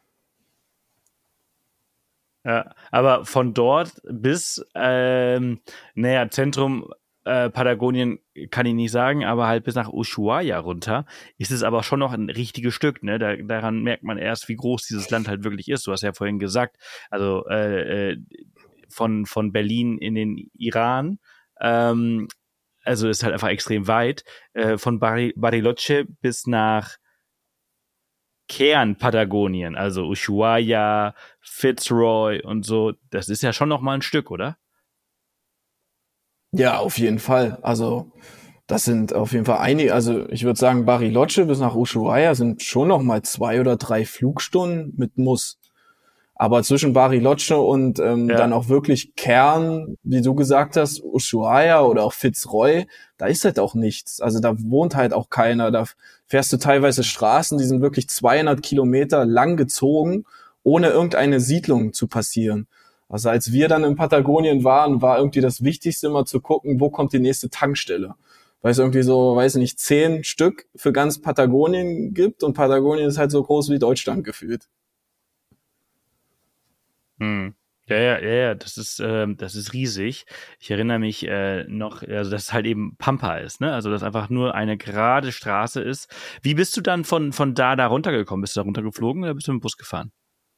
Speaker 3: Ja, aber von dort bis, Zentrum Patagonien kann ich nicht sagen, aber halt bis nach Ushuaia runter ist es aber schon noch ein richtiges Stück, ne? Daran merkt man erst, wie groß dieses Land halt wirklich ist. Du hast ja vorhin gesagt, also von Berlin in den Iran, also ist halt einfach extrem weit. Von Bariloche bis nach Kern Patagonien, also Ushuaia, Fitzroy und so, das ist ja schon noch mal ein Stück, oder?
Speaker 1: Ja, auf jeden Fall. Also das sind auf jeden Fall einige, also ich würde sagen, Bariloche bis nach Ushuaia sind schon noch mal 2 oder 3 Flugstunden mit Muss. Aber zwischen Bariloche und dann
Speaker 3: Ja,
Speaker 1: auch wirklich Kern, wie du gesagt hast, Ushuaia oder auch Fitzroy, da ist halt auch nichts. Also da wohnt halt auch keiner. Da fährst du teilweise Straßen, die sind wirklich 200 Kilometer lang gezogen, ohne irgendeine Siedlung zu passieren. Also als wir dann in Patagonien waren, war irgendwie das Wichtigste immer zu gucken, wo kommt die nächste Tankstelle. Weil es irgendwie so, weiß ich nicht, 10 Stück für ganz Patagonien gibt und Patagonien ist halt so groß wie Deutschland gefühlt.
Speaker 3: hm. Ja, das ist riesig. Ich erinnere mich noch, also dass es halt eben Pampa ist, ne? Also dass einfach nur eine gerade Straße ist. Wie bist du dann von da runtergekommen? Bist du da runtergeflogen oder bist du mit dem Bus gefahren?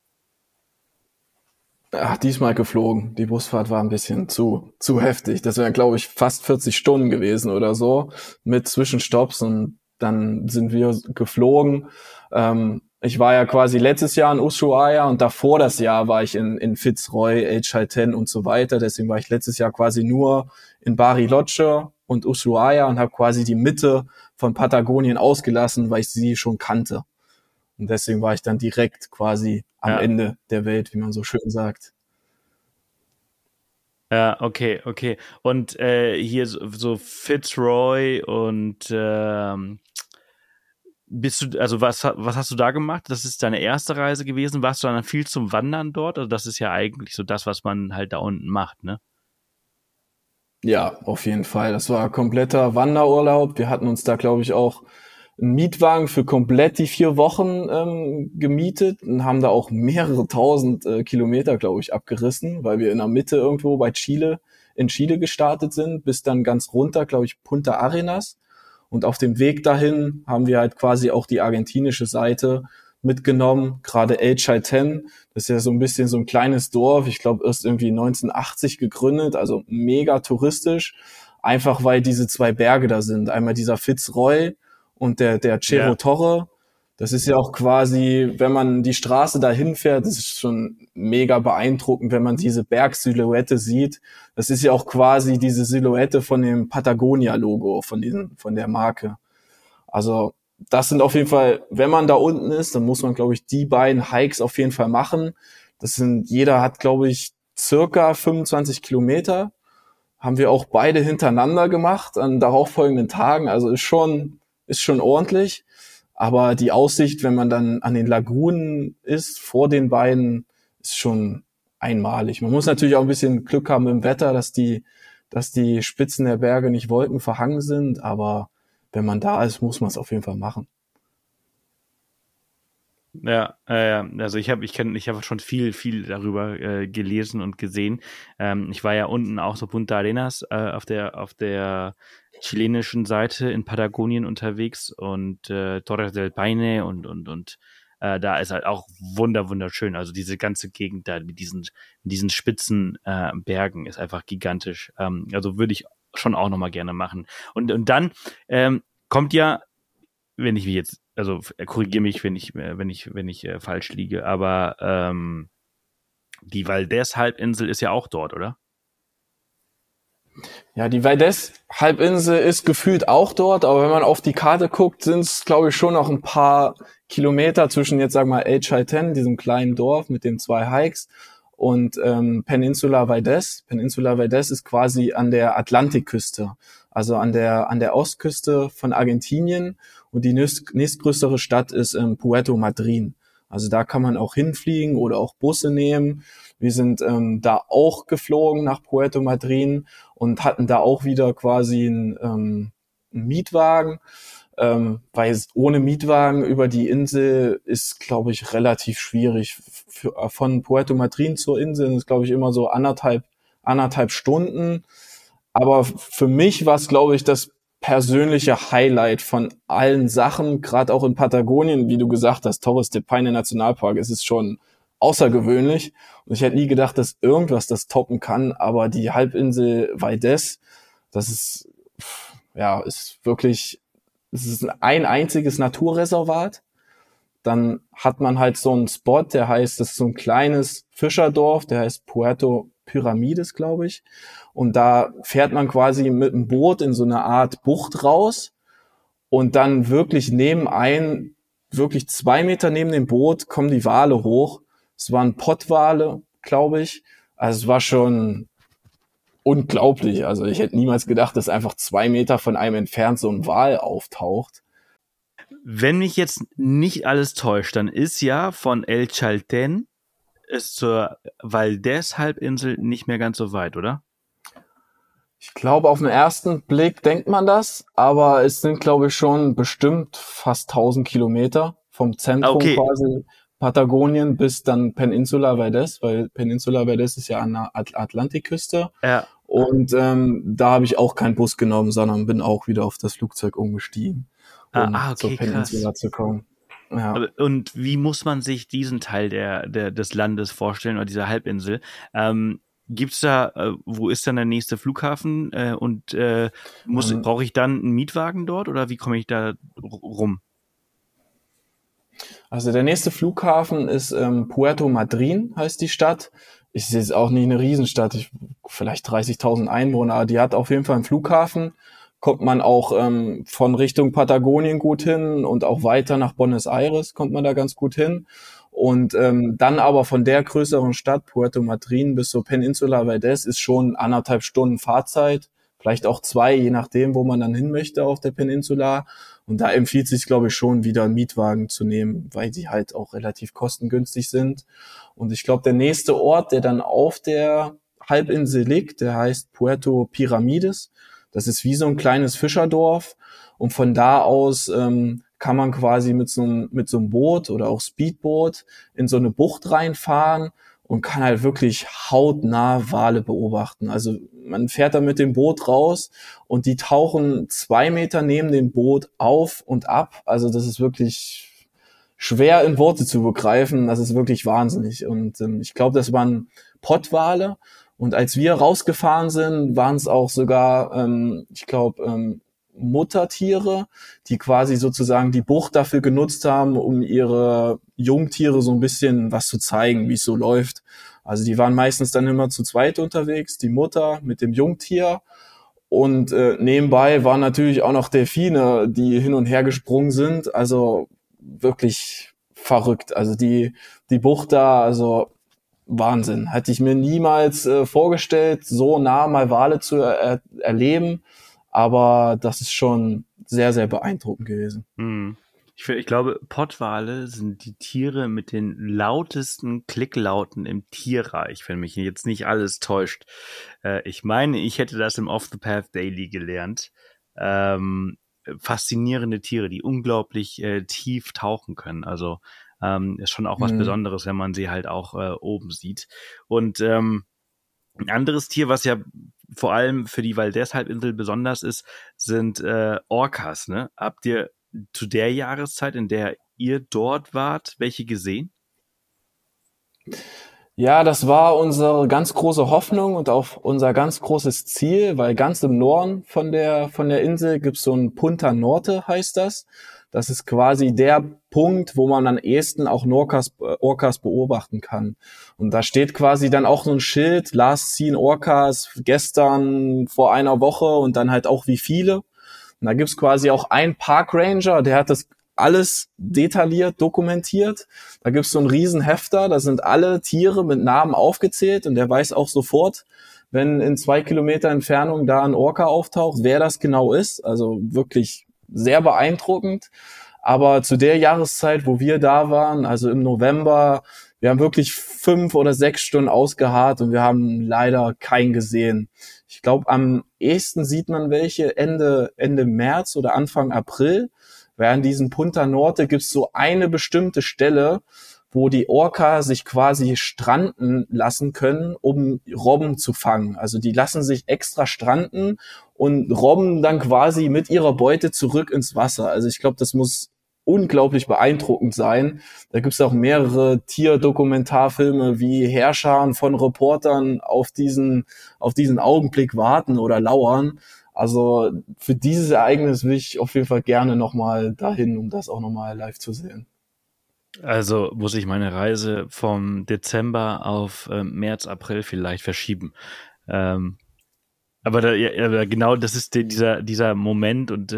Speaker 1: Ach, diesmal geflogen. Die Busfahrt war ein bisschen zu heftig. Das wären, glaube ich, fast 40 Stunden gewesen oder so mit Zwischenstopps und dann sind wir geflogen. Ich war ja quasi letztes Jahr in Ushuaia und davor das Jahr war ich in Fitzroy, H-Ten und so weiter. Deswegen war ich letztes Jahr quasi nur in Bariloche und Ushuaia und habe quasi die Mitte von Patagonien ausgelassen, weil ich sie schon kannte. Und deswegen war ich dann direkt quasi am
Speaker 3: Ja.
Speaker 1: Ende der Welt, wie man so schön sagt.
Speaker 3: Ja, okay. Und hier so Fitzroy und also was hast du da gemacht? Das ist deine erste Reise gewesen. Warst du dann viel zum Wandern dort? Also das ist ja eigentlich so das, was man halt da unten macht, ne?
Speaker 1: Ja, auf jeden Fall. Das war kompletter Wanderurlaub. Wir hatten uns da, glaube ich, auch einen Mietwagen für komplett die 4 Wochen gemietet und haben da auch mehrere tausend Kilometer, glaube ich, abgerissen, weil wir in der Mitte irgendwo bei Chile, in Chile gestartet sind, bis dann ganz runter, glaube ich, Punta Arenas. Und auf dem Weg dahin haben wir halt quasi auch die argentinische Seite mitgenommen, gerade El Chaitén. Das ist ja so ein bisschen so ein kleines Dorf. Ich glaube, erst irgendwie 1980 gegründet, also mega touristisch. Einfach weil diese 2 Berge da sind. Einmal dieser Fitzroy und der Cerro
Speaker 3: Ja,
Speaker 1: Torre. Das ist ja auch quasi, wenn man die Straße dahin fährt, das ist schon mega beeindruckend, wenn man diese Bergsilhouette sieht. Das ist ja auch quasi diese Silhouette von dem Patagonia-Logo, von der Marke. Also das sind auf jeden Fall, wenn man da unten ist, dann muss man, glaube ich, die beiden Hikes auf jeden Fall machen. Jeder hat, glaube ich, circa 25 Kilometer. Haben wir auch beide hintereinander gemacht an darauffolgenden Tagen. Also ist schon ordentlich. Aber die Aussicht, wenn man dann an den Lagunen ist, vor den beiden, ist schon einmalig. Man muss natürlich auch ein bisschen Glück haben im Wetter, dass die Spitzen der Berge nicht wolkenverhangen sind. Aber wenn man da ist, muss man es auf jeden Fall machen.
Speaker 3: Also ich habe schon viel darüber gelesen und gesehen. Ich war ja unten auch so Punta Arenas auf der chilenischen Seite in Patagonien unterwegs und Torres del Paine und da ist halt auch wunderschön. Also diese ganze Gegend da mit diesen spitzen Bergen ist einfach gigantisch. Also würde ich schon auch nochmal gerne machen. Und dann kommt ja, wenn ich mich jetzt, also korrigiere mich, wenn ich falsch liege, aber die Valdez-Halbinsel ist ja auch dort, oder?
Speaker 1: Ja, die Valdez-Halbinsel ist gefühlt auch dort, aber wenn man auf die Karte guckt, sind es, glaube ich, schon noch ein paar Kilometer zwischen jetzt, sagen wir mal, El Chaltén, diesem kleinen Dorf mit den 2 Hikes, und Peninsula Valdez. Peninsula Valdez ist quasi an der Atlantikküste, also an der Ostküste von Argentinien, und die nächstgrößere Stadt ist Puerto Madryn. Also da kann man auch hinfliegen oder auch Busse nehmen. Wir sind da auch geflogen nach Puerto Madryn und hatten da auch wieder quasi einen Mietwagen, weil ohne Mietwagen über die Insel ist, glaube ich, relativ schwierig. Von Puerto Madryn zur Insel ist, glaube ich, immer so anderthalb Stunden. Aber für mich war es, glaube ich, das persönliche Highlight von allen Sachen, gerade auch in Patagonien, wie du gesagt hast, Torres del Paine Nationalpark, es ist schon außergewöhnlich. Und ich hätte nie gedacht, dass irgendwas das toppen kann, aber die Halbinsel Valdez, das ist, ja, ist wirklich, es ist ein einziges Naturreservat. Dann hat man halt so einen Spot, der heißt, das ist so ein kleines Fischerdorf, der heißt Puerto Pyramides, glaube ich. Und da fährt man quasi mit dem Boot in so eine Art Bucht raus und dann wirklich wirklich 2 Meter neben dem Boot kommen die Wale hoch. Es waren Pottwale, glaube ich. Also es war schon unglaublich. Also ich hätte niemals gedacht, dass einfach 2 Meter von einem entfernt so ein Wal auftaucht.
Speaker 3: Wenn mich jetzt nicht alles täuscht, dann ist ja von El Chaltén ist zur Valdez-Halbinsel nicht mehr ganz so weit, oder?
Speaker 1: Ich glaube, auf den ersten Blick denkt man das, aber es sind, glaube ich, schon bestimmt fast 1000 Kilometer vom Zentrum quasi Patagonien bis dann Peninsula Valdez, weil Peninsula Valdez ist ja an der Atlantikküste.
Speaker 3: Ja.
Speaker 1: Und da habe ich auch keinen Bus genommen, sondern bin auch wieder auf das Flugzeug umgestiegen, zur Peninsula zu kommen. Ja.
Speaker 3: Und wie muss man sich diesen Teil des Landes vorstellen oder dieser Halbinsel? Gibt's da, wo ist dann der nächste Flughafen brauche ich dann einen Mietwagen dort oder wie komme ich da rum?
Speaker 1: Also der nächste Flughafen ist Puerto Madryn, heißt die Stadt. Ist jetzt auch nicht eine Riesenstadt, vielleicht 30.000 Einwohner, aber die hat auf jeden Fall einen Flughafen. Kommt man auch von Richtung Patagonien gut hin und auch weiter nach Buenos Aires kommt man da ganz gut hin. Und dann aber von der größeren Stadt, Puerto Madryn, bis zur Peninsula Valdez ist schon 1,5 Stunden Fahrzeit, vielleicht auch 2, je nachdem, wo man dann hin möchte auf der Peninsula. Und da empfiehlt sich, glaube ich, schon wieder einen Mietwagen zu nehmen, weil die halt auch relativ kostengünstig sind. Und ich glaube, der nächste Ort, der dann auf der Halbinsel liegt, der heißt Puerto Pyramides. Das ist wie so ein kleines Fischerdorf. Und von da aus kann man quasi mit so einem Boot oder auch Speedboot in so eine Bucht reinfahren und kann halt wirklich hautnah Wale beobachten. Also man fährt da mit dem Boot raus und die tauchen 2 Meter neben dem Boot auf und ab. Also das ist wirklich schwer in Worte zu begreifen. Das ist wirklich wahnsinnig. Und ich glaube, das waren Pottwale. Und als wir rausgefahren sind, waren es auch sogar, Muttertiere, die quasi sozusagen die Bucht dafür genutzt haben, um ihre Jungtiere so ein bisschen was zu zeigen, wie es so läuft. Also die waren meistens dann immer zu zweit unterwegs, die Mutter mit dem Jungtier. Und nebenbei waren natürlich auch noch Delfine, die hin und her gesprungen sind. Also wirklich verrückt. Also die Bucht da, also Wahnsinn. Hätte ich mir niemals vorgestellt, so nah mal Wale zu erleben. Aber das ist schon sehr, sehr beeindruckend gewesen.
Speaker 3: Ich glaube, Pottwale sind die Tiere mit den lautesten Klicklauten im Tierreich, wenn mich jetzt nicht alles täuscht. Ich meine, ich hätte das im Off the Path Daily gelernt. Faszinierende Tiere, die unglaublich tief tauchen können. Also Ist schon auch was Besonderes, wenn man sie halt auch oben sieht. Und ein anderes Tier, was ja vor allem für die Valdez-Halbinsel besonders ist, sind Orcas. Ne? Habt ihr zu der Jahreszeit, in der ihr dort wart, welche gesehen?
Speaker 1: Ja, das war unsere ganz große Hoffnung und auch unser ganz großes Ziel, weil ganz im Norden von der Insel gibt's so ein Punta Norte, heißt das. Das ist quasi der Punkt, wo man am ehesten auch Orcas beobachten kann. Und da steht quasi dann auch so ein Schild, last seen Orcas, gestern, vor einer Woche und dann halt auch wie viele. Und da gibt's quasi auch einen Parkranger, der hat das alles detailliert dokumentiert. Da gibt's so einen riesen Hefter, da sind alle Tiere mit Namen aufgezählt und der weiß auch sofort, wenn in 2 Kilometer Entfernung da ein Orca auftaucht, wer das genau ist. Also wirklich sehr beeindruckend. Aber zu der Jahreszeit, wo wir da waren, also im November, wir haben wirklich 5 oder 6 Stunden ausgeharrt und wir haben leider keinen gesehen. Ich glaube, am ehesten sieht man welche Ende März oder Anfang April. Während diesem Punta Norte gibt's so eine bestimmte Stelle, wo die Orca sich quasi stranden lassen können, um Robben zu fangen. Also die lassen sich extra stranden und robben dann quasi mit ihrer Beute zurück ins Wasser. Also ich glaube, das muss unglaublich beeindruckend sein. Da gibt's auch mehrere Tierdokumentarfilme, wie Heerscharen von Reportern auf diesen Augenblick warten oder lauern. Also für dieses Ereignis will ich auf jeden Fall gerne nochmal dahin, um das auch nochmal live zu sehen.
Speaker 3: Also muss ich meine Reise vom Dezember auf März, April vielleicht verschieben. Aber genau das ist dieser Moment und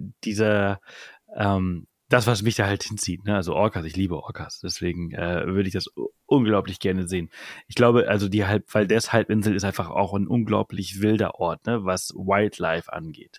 Speaker 3: das, was mich da halt hinzieht. Ne? Also Orcas, ich liebe Orcas. Deswegen würde ich das unglaublich gerne sehen. Ich glaube, also die Valdez-Halbinsel ist einfach auch ein unglaublich wilder Ort, ne? Was Wildlife angeht.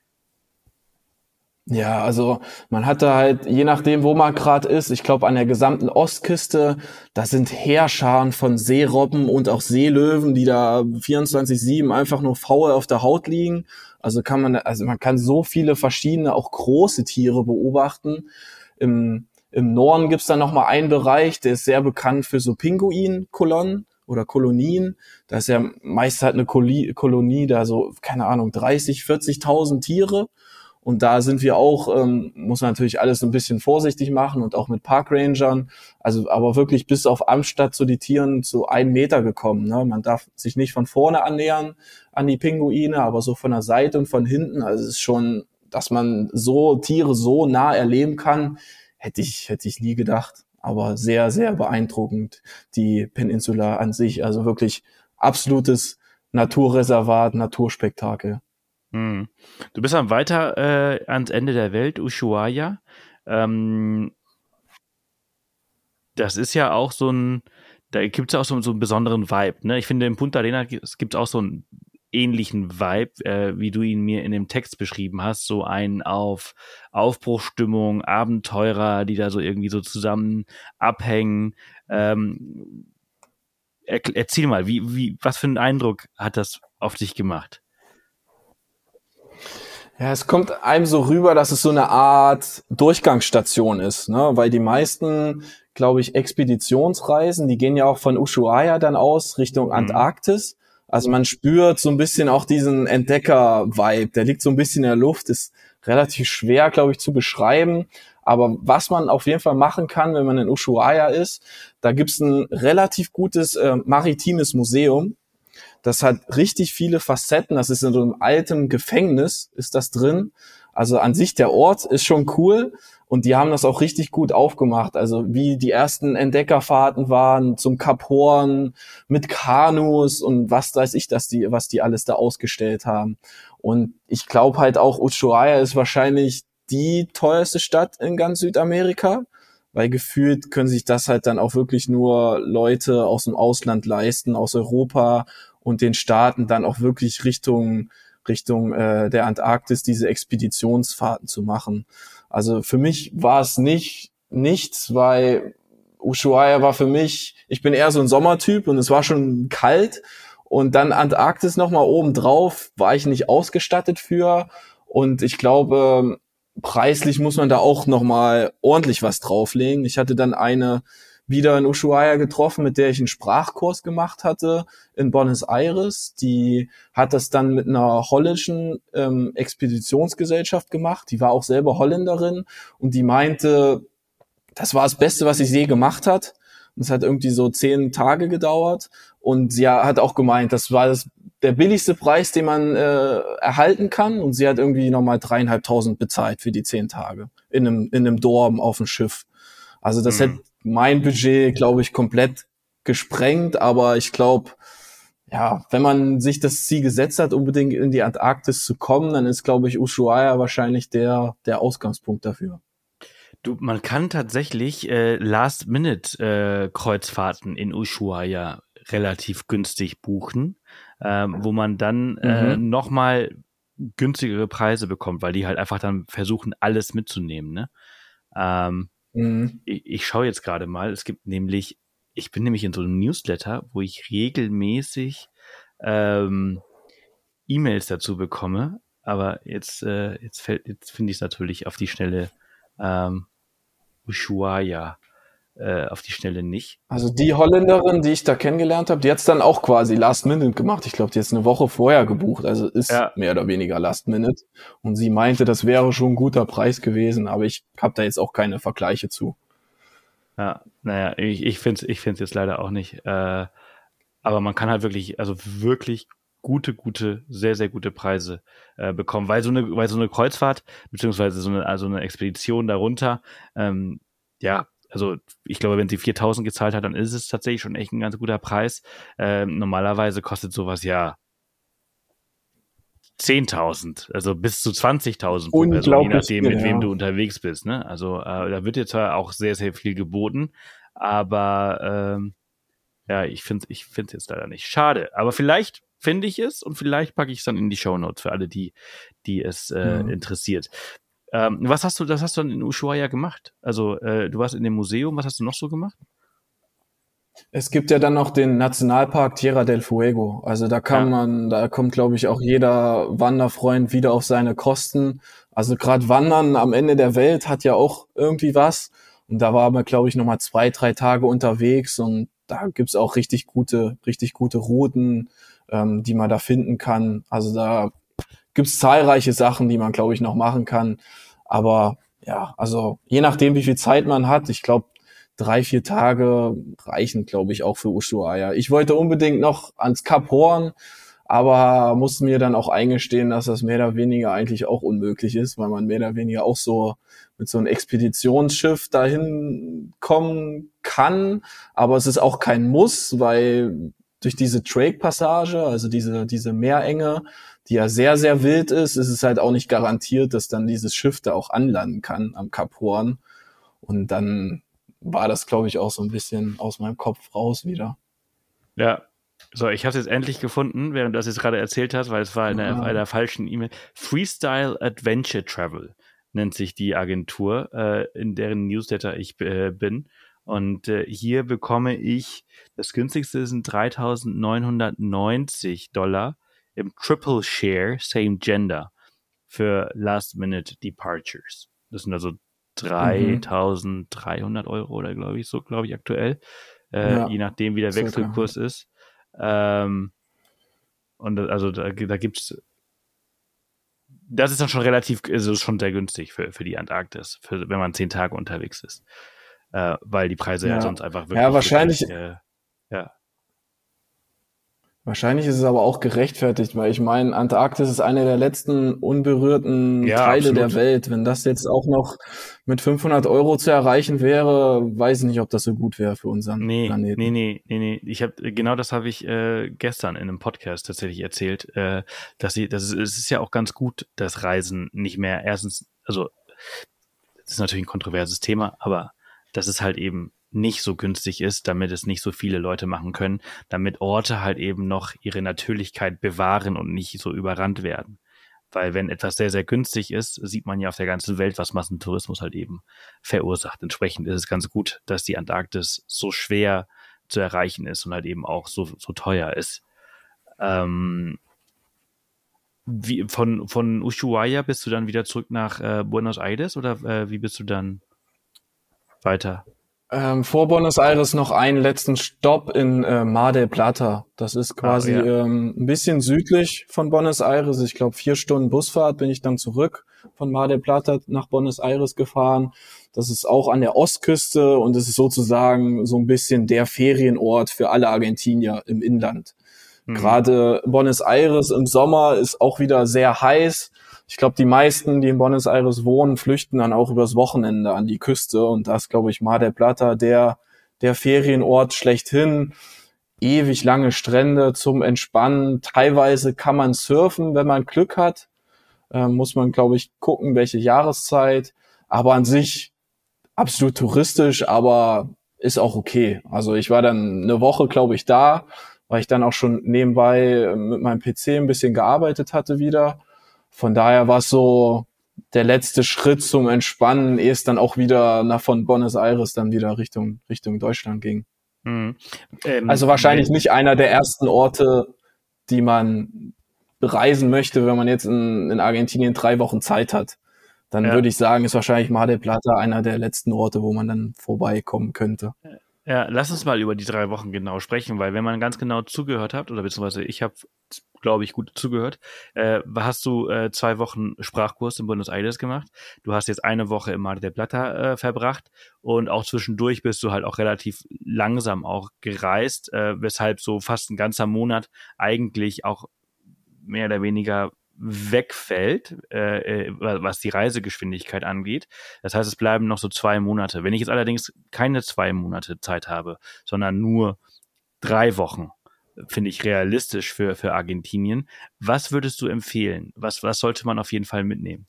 Speaker 1: Ja, also man hat da halt, je nachdem, wo man gerade ist, ich glaube an der gesamten Ostküste, da sind Heerscharen von Seerobben und auch Seelöwen, die da 24/7 einfach nur faul auf der Haut liegen. Also man kann so viele verschiedene, auch große Tiere beobachten. Im Norden gibt's dann nochmal einen Bereich, der ist sehr bekannt für so Pinguinkolonnen oder Kolonien. Da ist ja meist halt eine Kolonie, da so, keine Ahnung, 30, 40.000 Tiere. Und da sind wir auch, muss man natürlich alles ein bisschen vorsichtig machen und auch mit Parkrangern. Also aber wirklich bis auf Amstatt zu die Tieren zu 1 Meter gekommen. Ne? Man darf sich nicht von vorne annähern an die Pinguine, aber so von der Seite und von hinten. Also es ist schon, dass man so Tiere so nah erleben kann, hätte ich nie gedacht. Aber sehr, sehr beeindruckend, die Peninsula an sich. Also wirklich absolutes Naturreservat, Naturspektakel.
Speaker 3: Du bist dann weiter ans Ende der Welt, Ushuaia. Das ist ja auch da gibt es auch so einen besonderen Vibe. Ne? Ich finde, in Punta Arenas gibt es auch so einen ähnlichen Vibe, wie du ihn mir in dem Text beschrieben hast. So einen auf Aufbruchsstimmung, Abenteurer, die da so irgendwie so zusammen abhängen. Erzähl mal, was für einen Eindruck hat das auf dich gemacht?
Speaker 1: Ja, es kommt einem so rüber, dass es so eine Art Durchgangsstation ist, ne? Weil die meisten, glaube ich, Expeditionsreisen, die gehen ja auch von Ushuaia dann aus Richtung Antarktis. Also man spürt so ein bisschen auch diesen Entdecker-Vibe. Der liegt so ein bisschen in der Luft, ist relativ schwer, glaube ich, zu beschreiben. Aber was man auf jeden Fall machen kann, wenn man in Ushuaia ist, da gibt's ein relativ gutes maritimes Museum. Das hat richtig viele Facetten. Das ist in so einem alten Gefängnis, ist das drin. Also an sich der Ort ist schon cool und die haben das auch richtig gut aufgemacht. Also wie die ersten Entdeckerfahrten waren zum Kap Horn mit Kanus und was weiß ich, was die alles da ausgestellt haben. Und ich glaube halt auch, Ushuaia ist wahrscheinlich die teuerste Stadt in ganz Südamerika, weil gefühlt können sich das halt dann auch wirklich nur Leute aus dem Ausland leisten, aus Europa und den Staaten dann auch wirklich Richtung der Antarktis diese Expeditionsfahrten zu machen. Also für mich war es nichts, weil Ushuaia war für mich, ich bin eher so ein Sommertyp und es war schon kalt und dann Antarktis nochmal oben drauf, war ich nicht ausgestattet für und ich glaube, preislich muss man da auch nochmal ordentlich was drauflegen. Ich hatte dann eine wieder in Ushuaia getroffen, mit der ich einen Sprachkurs gemacht hatte in Buenos Aires. Die hat das dann mit einer holländischen Expeditionsgesellschaft gemacht. Die war auch selber Holländerin und die meinte, das war das Beste, was sie je gemacht hat. Und es hat irgendwie so 10 Tage gedauert. Und sie hat auch gemeint, das war der billigste Preis, den man erhalten kann. Und sie hat irgendwie nochmal 3.500 bezahlt für die 10 Tage in einem Dorm auf dem Schiff. Also das hätte mein Budget, glaube ich, komplett gesprengt. Aber ich glaube, ja, wenn man sich das Ziel gesetzt hat, unbedingt in die Antarktis zu kommen, dann ist, glaube ich, Ushuaia wahrscheinlich der Ausgangspunkt dafür.
Speaker 3: Du, man kann tatsächlich Last-Minute-Kreuzfahrten in Ushuaia relativ günstig buchen, wo man dann nochmal günstigere Preise bekommt, weil die halt einfach dann versuchen, alles mitzunehmen. Ne? Ich schaue jetzt gerade mal, ich bin nämlich in so einem Newsletter, wo ich regelmäßig E-Mails dazu bekomme, aber jetzt finde ich es natürlich auf die Schnelle Ushuaia auf die Schnelle nicht.
Speaker 1: Also die Holländerin, die ich da kennengelernt habe, die hat's dann auch quasi Last Minute gemacht. Ich glaube, die hat's eine Woche vorher gebucht, also ist mehr oder weniger Last Minute. Und sie meinte, das wäre schon ein guter Preis gewesen, aber ich habe da jetzt auch keine Vergleiche zu.
Speaker 3: Ja, naja, ich find's jetzt leider auch nicht. Aber man kann halt wirklich gute, sehr, sehr gute Preise bekommen, weil so eine Kreuzfahrt, beziehungsweise so eine Expedition darunter, also ich glaube, wenn sie 4.000 gezahlt hat, dann ist es tatsächlich schon echt ein ganz guter Preis. Normalerweise kostet sowas ja 10.000, also bis zu 20.000 pro Person, je nachdem, mit wem du unterwegs bist. Ne? Also da wird jetzt zwar auch sehr, sehr viel geboten, aber ich finde es jetzt leider nicht. Schade, aber vielleicht finde ich es und vielleicht packe ich es dann in die Shownotes für alle, die es interessiert. Was hast du dann in Ushuaia gemacht? Also du warst in dem Museum, was hast du noch so gemacht?
Speaker 1: Es gibt ja dann noch den Nationalpark Tierra del Fuego. Also da kommt, glaube ich, auch jeder Wanderfreund wieder auf seine Kosten. Also gerade Wandern am Ende der Welt hat ja auch irgendwie was. Und da waren wir, glaube ich, nochmal 2-3 Tage unterwegs und da gibt's auch richtig gute Routen, die man da finden kann. Also da gibt's zahlreiche Sachen, die man, glaube ich, noch machen kann. Aber ja, also je nachdem, wie viel Zeit man hat, ich glaube, 3-4 Tage reichen, glaube ich, auch für Ushuaia. Ich wollte unbedingt noch ans Kap Horn, aber musste mir dann auch eingestehen, dass das mehr oder weniger eigentlich auch unmöglich ist, weil man mehr oder weniger auch so mit so einem Expeditionsschiff dahin kommen kann. Aber es ist auch kein Muss, weil durch diese Drake-Passage, also diese Meerenge, die ja sehr, sehr wild ist es halt auch nicht garantiert, dass dann dieses Schiff da auch anlanden kann am Kap Horn. Und dann war das, glaube ich, auch so ein bisschen aus meinem Kopf raus wieder.
Speaker 3: Ja, so, ich habe es jetzt endlich gefunden, während du das jetzt gerade erzählt hast, weil es war in einer falschen E-Mail. Freestyle Adventure Travel nennt sich die Agentur, in deren Newsletter ich bin. Und hier bekomme ich, das günstigste sind $3.990 im Triple Share, Same Gender, für Last-Minute Departures. Das sind also 3.300 € oder glaube ich aktuell, je nachdem wie der Wechselkurs ist. Und also da gibt's, das ist dann schon schon sehr günstig für die Antarktis, wenn man 10 Tage unterwegs ist, weil die Preise ja sonst einfach wirklich
Speaker 1: wahrscheinlich Wahrscheinlich ist es aber auch gerechtfertigt, weil ich meine, Antarktis ist eine der letzten unberührten Teile der Welt. Wenn das jetzt auch noch mit 500 € zu erreichen wäre, weiß ich nicht, ob das so gut wäre für unseren Planeten.
Speaker 3: Nee. Das habe ich gestern in einem Podcast tatsächlich erzählt, es ist ja auch ganz gut, dass Reisen nicht mehr erstens, also das ist natürlich ein kontroverses Thema, aber dass es halt eben nicht so günstig ist, damit es nicht so viele Leute machen können, damit Orte halt eben noch ihre Natürlichkeit bewahren und nicht so überrannt werden. Weil wenn etwas sehr, sehr günstig ist, sieht man ja auf der ganzen Welt, was Massentourismus halt eben verursacht. Entsprechend ist es ganz gut, dass die Antarktis so schwer zu erreichen ist und halt eben auch so teuer ist. Wie, von Ushuaia bist du dann wieder zurück nach Buenos Aires oder wie bist du dann weiter?
Speaker 1: Vor Buenos Aires noch einen letzten Stopp in Mar del Plata. Das ist quasi
Speaker 3: Ja.
Speaker 1: ein bisschen südlich von Buenos Aires. Ich glaube 4 Stunden Busfahrt bin ich dann zurück von Mar del Plata nach Buenos Aires gefahren. Das ist auch an der Ostküste und es ist sozusagen so ein bisschen der Ferienort für alle Argentinier im Inland. Gerade Buenos Aires im Sommer ist auch wieder sehr heiß. Ich glaube, die meisten, die in Buenos Aires wohnen, flüchten dann auch übers Wochenende an die Küste. Und da ist, glaube ich, Mar del Plata der Ferienort schlechthin. Ewig lange Strände zum Entspannen. Teilweise kann man surfen, wenn man Glück hat. Muss man, glaube ich, gucken, welche Jahreszeit. Aber an sich absolut touristisch, aber ist auch okay. Also ich war dann eine Woche, glaube ich, da, weil ich dann auch schon nebenbei mit meinem PC ein bisschen gearbeitet hatte wieder. Von daher war es so der letzte Schritt zum Entspannen, ehe es dann auch wieder von Buenos Aires dann wieder Richtung Deutschland ging.
Speaker 3: Mhm.
Speaker 1: Also wahrscheinlich nicht einer der ersten Orte, die man bereisen möchte, wenn man jetzt in Argentinien 3 Wochen Zeit hat. Dann würde ich sagen, ist wahrscheinlich Mar del Plata einer der letzten Orte, wo man dann vorbeikommen könnte.
Speaker 3: Ja, lass uns mal über die 3 Wochen genau sprechen, weil wenn man ganz genau zugehört hat, oder beziehungsweise ich habe, glaube ich, gut zugehört, hast du 2 Wochen Sprachkurs in Buenos Aires gemacht. Du hast jetzt eine Woche in Mar del Plata verbracht und auch zwischendurch bist du halt auch relativ langsam auch gereist, weshalb so fast ein ganzer Monat eigentlich auch mehr oder weniger wegfällt, was die Reisegeschwindigkeit angeht. Das heißt, es bleiben noch so 2 Monate. Wenn ich jetzt allerdings keine 2 Monate Zeit habe, sondern nur 3 Wochen, finde ich realistisch für Argentinien. Was würdest du empfehlen? Was sollte man auf jeden Fall mitnehmen?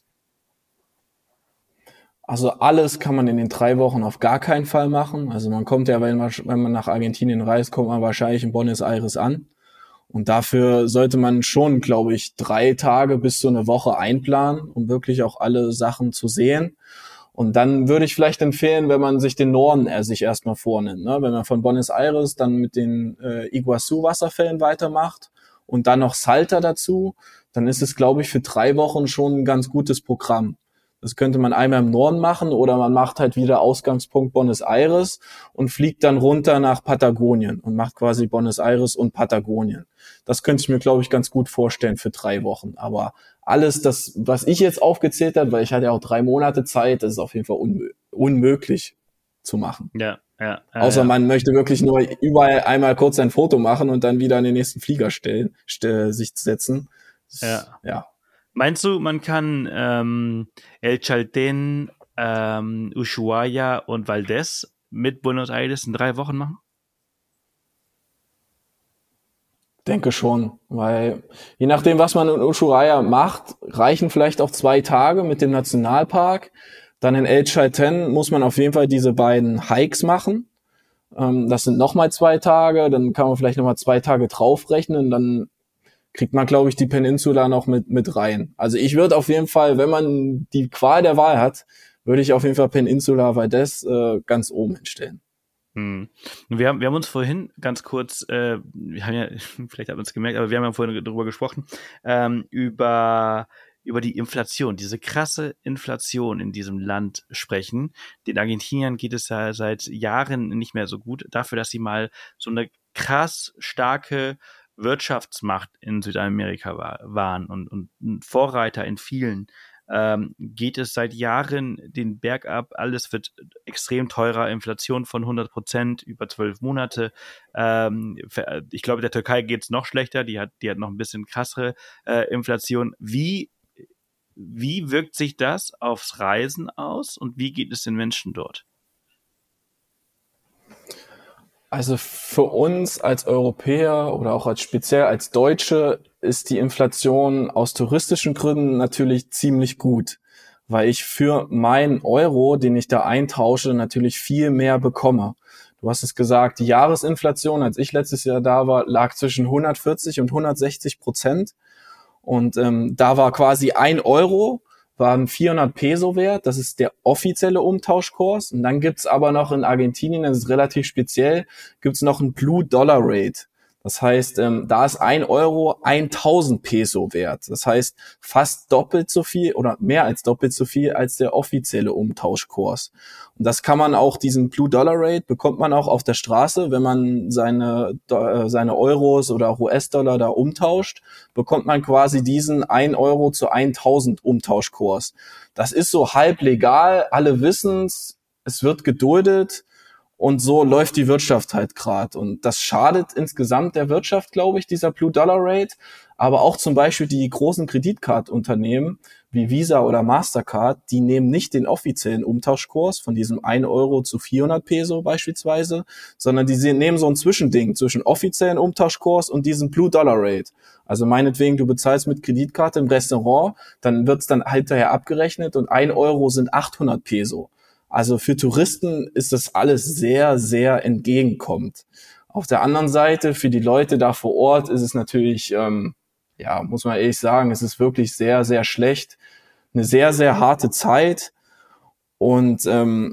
Speaker 1: Also alles kann man in den 3 Wochen auf gar keinen Fall machen. Also man kommt ja, wenn man nach Argentinien reist, kommt man wahrscheinlich in Buenos Aires an. Und dafür sollte man schon, glaube ich, 3 Tage bis zu eine Woche einplanen, um wirklich auch alle Sachen zu sehen. Und dann würde ich vielleicht empfehlen, wenn man sich den Norden sich erstmal vornimmt, ne? Wenn man von Buenos Aires dann mit den Iguazu-Wasserfällen weitermacht und dann noch Salta dazu, dann ist es, glaube ich, für 3 Wochen schon ein ganz gutes Programm. Das könnte man einmal im Norden machen oder man macht halt wieder Ausgangspunkt Buenos Aires und fliegt dann runter nach Patagonien und macht quasi Buenos Aires und Patagonien. Das könnte ich mir, glaube ich, ganz gut vorstellen für 3 Wochen. Aber alles das, was ich jetzt aufgezählt habe, weil ich hatte ja auch 3 Monate Zeit, das ist auf jeden Fall unmöglich zu machen.
Speaker 3: Ja.
Speaker 1: Außer man möchte wirklich nur überall einmal kurz ein Foto machen und dann wieder in den nächsten Flieger sich setzen. Ja.
Speaker 3: Meinst du, man kann El Chaltén, Ushuaia und Valdés mit Buenos Aires in 3 Wochen machen?
Speaker 1: Denke schon, weil je nachdem, was man in Ushuaia macht, reichen vielleicht auch 2 Tage mit dem Nationalpark. Dann in El Chaltén muss man auf jeden Fall diese beiden Hikes machen. Das sind nochmal 2 Tage, dann kann man vielleicht nochmal 2 Tage draufrechnen, dann kriegt man, glaube ich, die Peninsula noch mit rein. Also ich würde auf jeden Fall, wenn man die Qual der Wahl hat, würde ich auf jeden Fall Peninsula Valdés ganz oben hinstellen.
Speaker 3: Wir haben uns vorhin ganz kurz, wir haben ja, vielleicht hat man es gemerkt, aber wir haben ja vorhin darüber gesprochen, über die Inflation, diese krasse Inflation in diesem Land sprechen. Den Argentiniern geht es ja seit Jahren nicht mehr so gut, dafür, dass sie mal so eine krass starke Wirtschaftsmacht in Südamerika waren und ein Vorreiter in vielen, geht es seit Jahren den Berg ab. Alles wird extrem teurer. Inflation von 100% über 12 Monate. Ich glaube, der Türkei geht es noch schlechter. Die hat noch ein bisschen krassere Inflation. Wie wirkt sich das aufs Reisen aus und wie geht es den Menschen dort?
Speaker 1: Also für uns als Europäer oder auch speziell als Deutsche ist die Inflation aus touristischen Gründen natürlich ziemlich gut, weil ich für meinen Euro, den ich da eintausche, natürlich viel mehr bekomme. Du hast es gesagt, die Jahresinflation, als ich letztes Jahr da war, lag zwischen 140 und 160%. Und da war quasi 1 Euro, waren 400 Peso wert. Das ist der offizielle Umtauschkurs. Und dann gibt's aber noch in Argentinien, das ist relativ speziell, gibt's noch ein Blue Dollar Rate. Das heißt, da ist 1 € 1000 Peso wert. Das heißt, fast doppelt so viel oder mehr als doppelt so viel als der offizielle Umtauschkurs. Und das kann man auch, diesen Blue Dollar Rate bekommt man auch auf der Straße, wenn man seine Euros oder US-Dollar da umtauscht, bekommt man quasi diesen 1 € zu 1000 Umtauschkurs. Das ist so halb legal, alle wissen's, es wird geduldet. Und so läuft die Wirtschaft halt gerade. Und das schadet insgesamt der Wirtschaft, glaube ich, dieser Blue Dollar Rate. Aber auch zum Beispiel die großen Kreditkartunternehmen wie Visa oder Mastercard, die nehmen nicht den offiziellen Umtauschkurs von diesem 1 € zu 400 Peso beispielsweise, sondern die nehmen so ein Zwischending zwischen offiziellen Umtauschkurs und diesem Blue Dollar Rate. Also meinetwegen, du bezahlst mit Kreditkarte im Restaurant, dann wird's dann hinterher abgerechnet und 1 € sind 800 Peso. Also für Touristen ist das alles sehr, sehr entgegenkommend. Auf der anderen Seite, für die Leute da vor Ort ist es natürlich, muss man ehrlich sagen, es ist wirklich sehr, sehr schlecht. Eine sehr, sehr harte Zeit. Und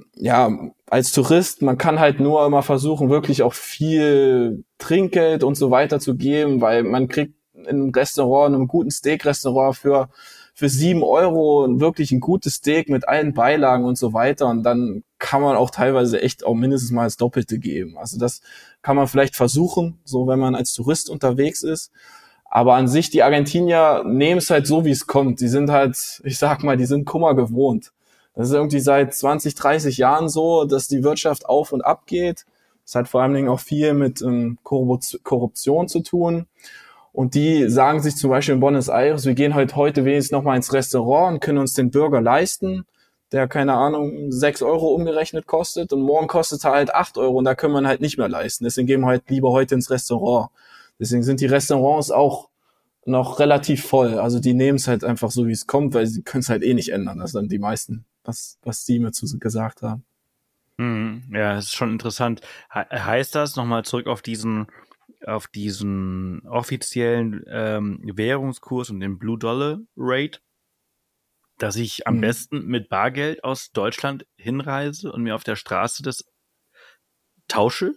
Speaker 1: als Tourist, man kann halt nur immer versuchen, wirklich auch viel Trinkgeld und so weiter zu geben, weil man kriegt in einem Restaurant, in einem guten Steak-Restaurant für 7 € wirklich ein gutes Steak mit allen Beilagen und so weiter. Und dann kann man auch teilweise echt auch mindestens mal das Doppelte geben. Also das kann man vielleicht versuchen, so wenn man als Tourist unterwegs ist. Aber an sich, die Argentinier nehmen es halt so, wie es kommt. Die sind halt, ich sag mal, die sind Kummer gewohnt. Das ist irgendwie seit 20, 30 Jahren so, dass die Wirtschaft auf und ab geht. Das hat vor allen Dingen auch viel mit Korruption zu tun. Und die sagen sich zum Beispiel in Buenos Aires, wir gehen heute wenigstens nochmal ins Restaurant und können uns den Burger leisten, der, keine Ahnung, 6 € umgerechnet kostet. Und morgen kostet er halt 8 € und da können wir ihn halt nicht mehr leisten. Deswegen gehen wir halt lieber heute ins Restaurant. Deswegen sind die Restaurants auch noch relativ voll. Also die nehmen es halt einfach so, wie es kommt, weil sie können es halt eh nicht ändern. Das sind die meisten, was die mir gesagt haben.
Speaker 3: Ja, das ist schon interessant. Heißt das, nochmal zurück auf diesen offiziellen Währungskurs und den Blue Dollar Rate, dass ich am besten mit Bargeld aus Deutschland hinreise und mir auf der Straße das tausche?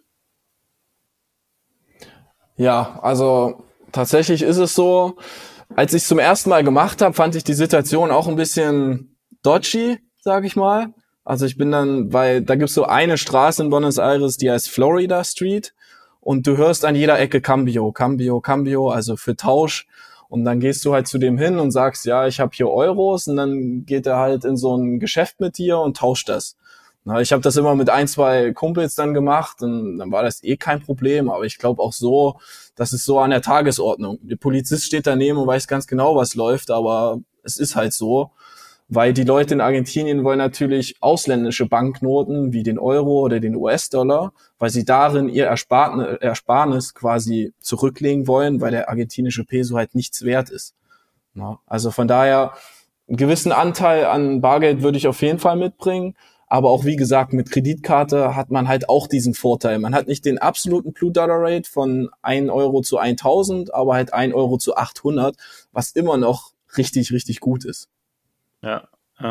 Speaker 1: Ja, also tatsächlich ist es so, als ich es zum ersten Mal gemacht habe, fand ich die Situation auch ein bisschen dodgy, sag ich mal. Also ich bin dann, weil da gibt's so eine Straße in Buenos Aires, die heißt Florida Street. Und du hörst an jeder Ecke Cambio, Cambio, Cambio, also für Tausch. Und dann gehst du halt zu dem hin und sagst, ja, ich habe hier Euros. Und dann geht er halt in so ein Geschäft mit dir und tauscht das. Na, ich habe das immer mit 1, 2 Kumpels dann gemacht und dann war das eh kein Problem. Aber ich glaube auch so, das ist so an der Tagesordnung. Der Polizist steht daneben und weiß ganz genau, was läuft, aber es ist halt so. Weil die Leute in Argentinien wollen natürlich ausländische Banknoten wie den Euro oder den US-Dollar, weil sie darin ihr Ersparnis quasi zurücklegen wollen, weil der argentinische Peso halt nichts wert ist. Ja, also von daher, einen gewissen Anteil an Bargeld würde ich auf jeden Fall mitbringen, aber auch wie gesagt, mit Kreditkarte hat man halt auch diesen Vorteil. Man hat nicht den absoluten Blue Dollar Rate von 1 € zu 1000, aber halt 1 € zu 800, was immer noch richtig, richtig gut ist.
Speaker 3: Ja,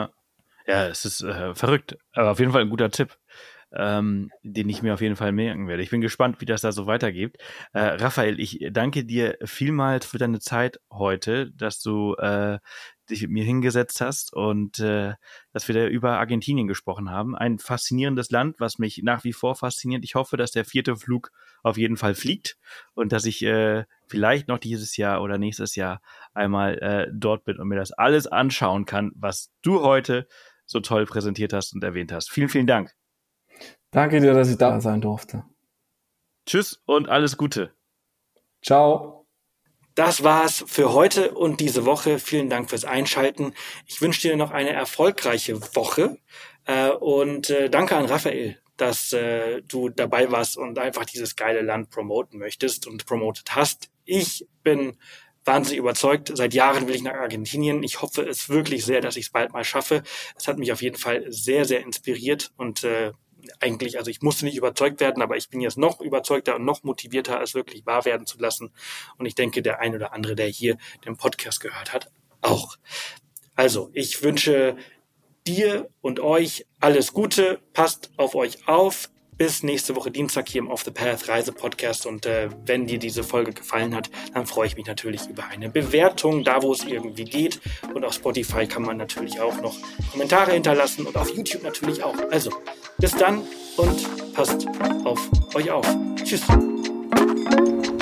Speaker 3: es ist verrückt, aber auf jeden Fall ein guter Tipp, den ich mir auf jeden Fall merken werde. Ich bin gespannt, wie das da so weitergeht. Raphael, ich danke dir vielmals für deine Zeit heute, dass du dich mit mir hingesetzt hast und dass wir da über Argentinien gesprochen haben. Ein faszinierendes Land, was mich nach wie vor fasziniert. Ich hoffe, dass der 4. Flug auf jeden Fall fliegt und dass ich vielleicht noch dieses Jahr oder nächstes Jahr einmal dort bin und mir das alles anschauen kann, was du heute so toll präsentiert hast und erwähnt hast. Vielen, vielen Dank.
Speaker 1: Danke dir, dass ich da sein durfte.
Speaker 3: Tschüss und alles Gute.
Speaker 1: Ciao.
Speaker 2: Das war's für heute und diese Woche. Vielen Dank fürs Einschalten. Ich wünsche dir noch eine erfolgreiche Woche und danke an Raphael, dass du dabei warst und einfach dieses geile Land promoten möchtest und promotet hast. Ich bin wahnsinnig überzeugt. Seit Jahren will ich nach Argentinien. Ich hoffe es wirklich sehr, dass ich es bald mal schaffe. Es hat mich auf jeden Fall sehr, sehr inspiriert und eigentlich, also ich musste nicht überzeugt werden, aber ich bin jetzt noch überzeugter und noch motivierter, es wirklich wahr werden zu lassen. Und ich denke, der ein oder andere, der hier den Podcast gehört hat, auch. Also, ich wünsche dir und euch alles Gute. Passt auf euch auf. bis nächste Woche Dienstag hier im Off the Path Reise-Podcast. Und wenn dir diese Folge gefallen hat, dann freue ich mich natürlich über eine Bewertung, da wo es irgendwie geht. Und auf Spotify kann man natürlich auch noch Kommentare hinterlassen und auf YouTube natürlich auch. Also, bis dann und passt auf euch auf. Tschüss.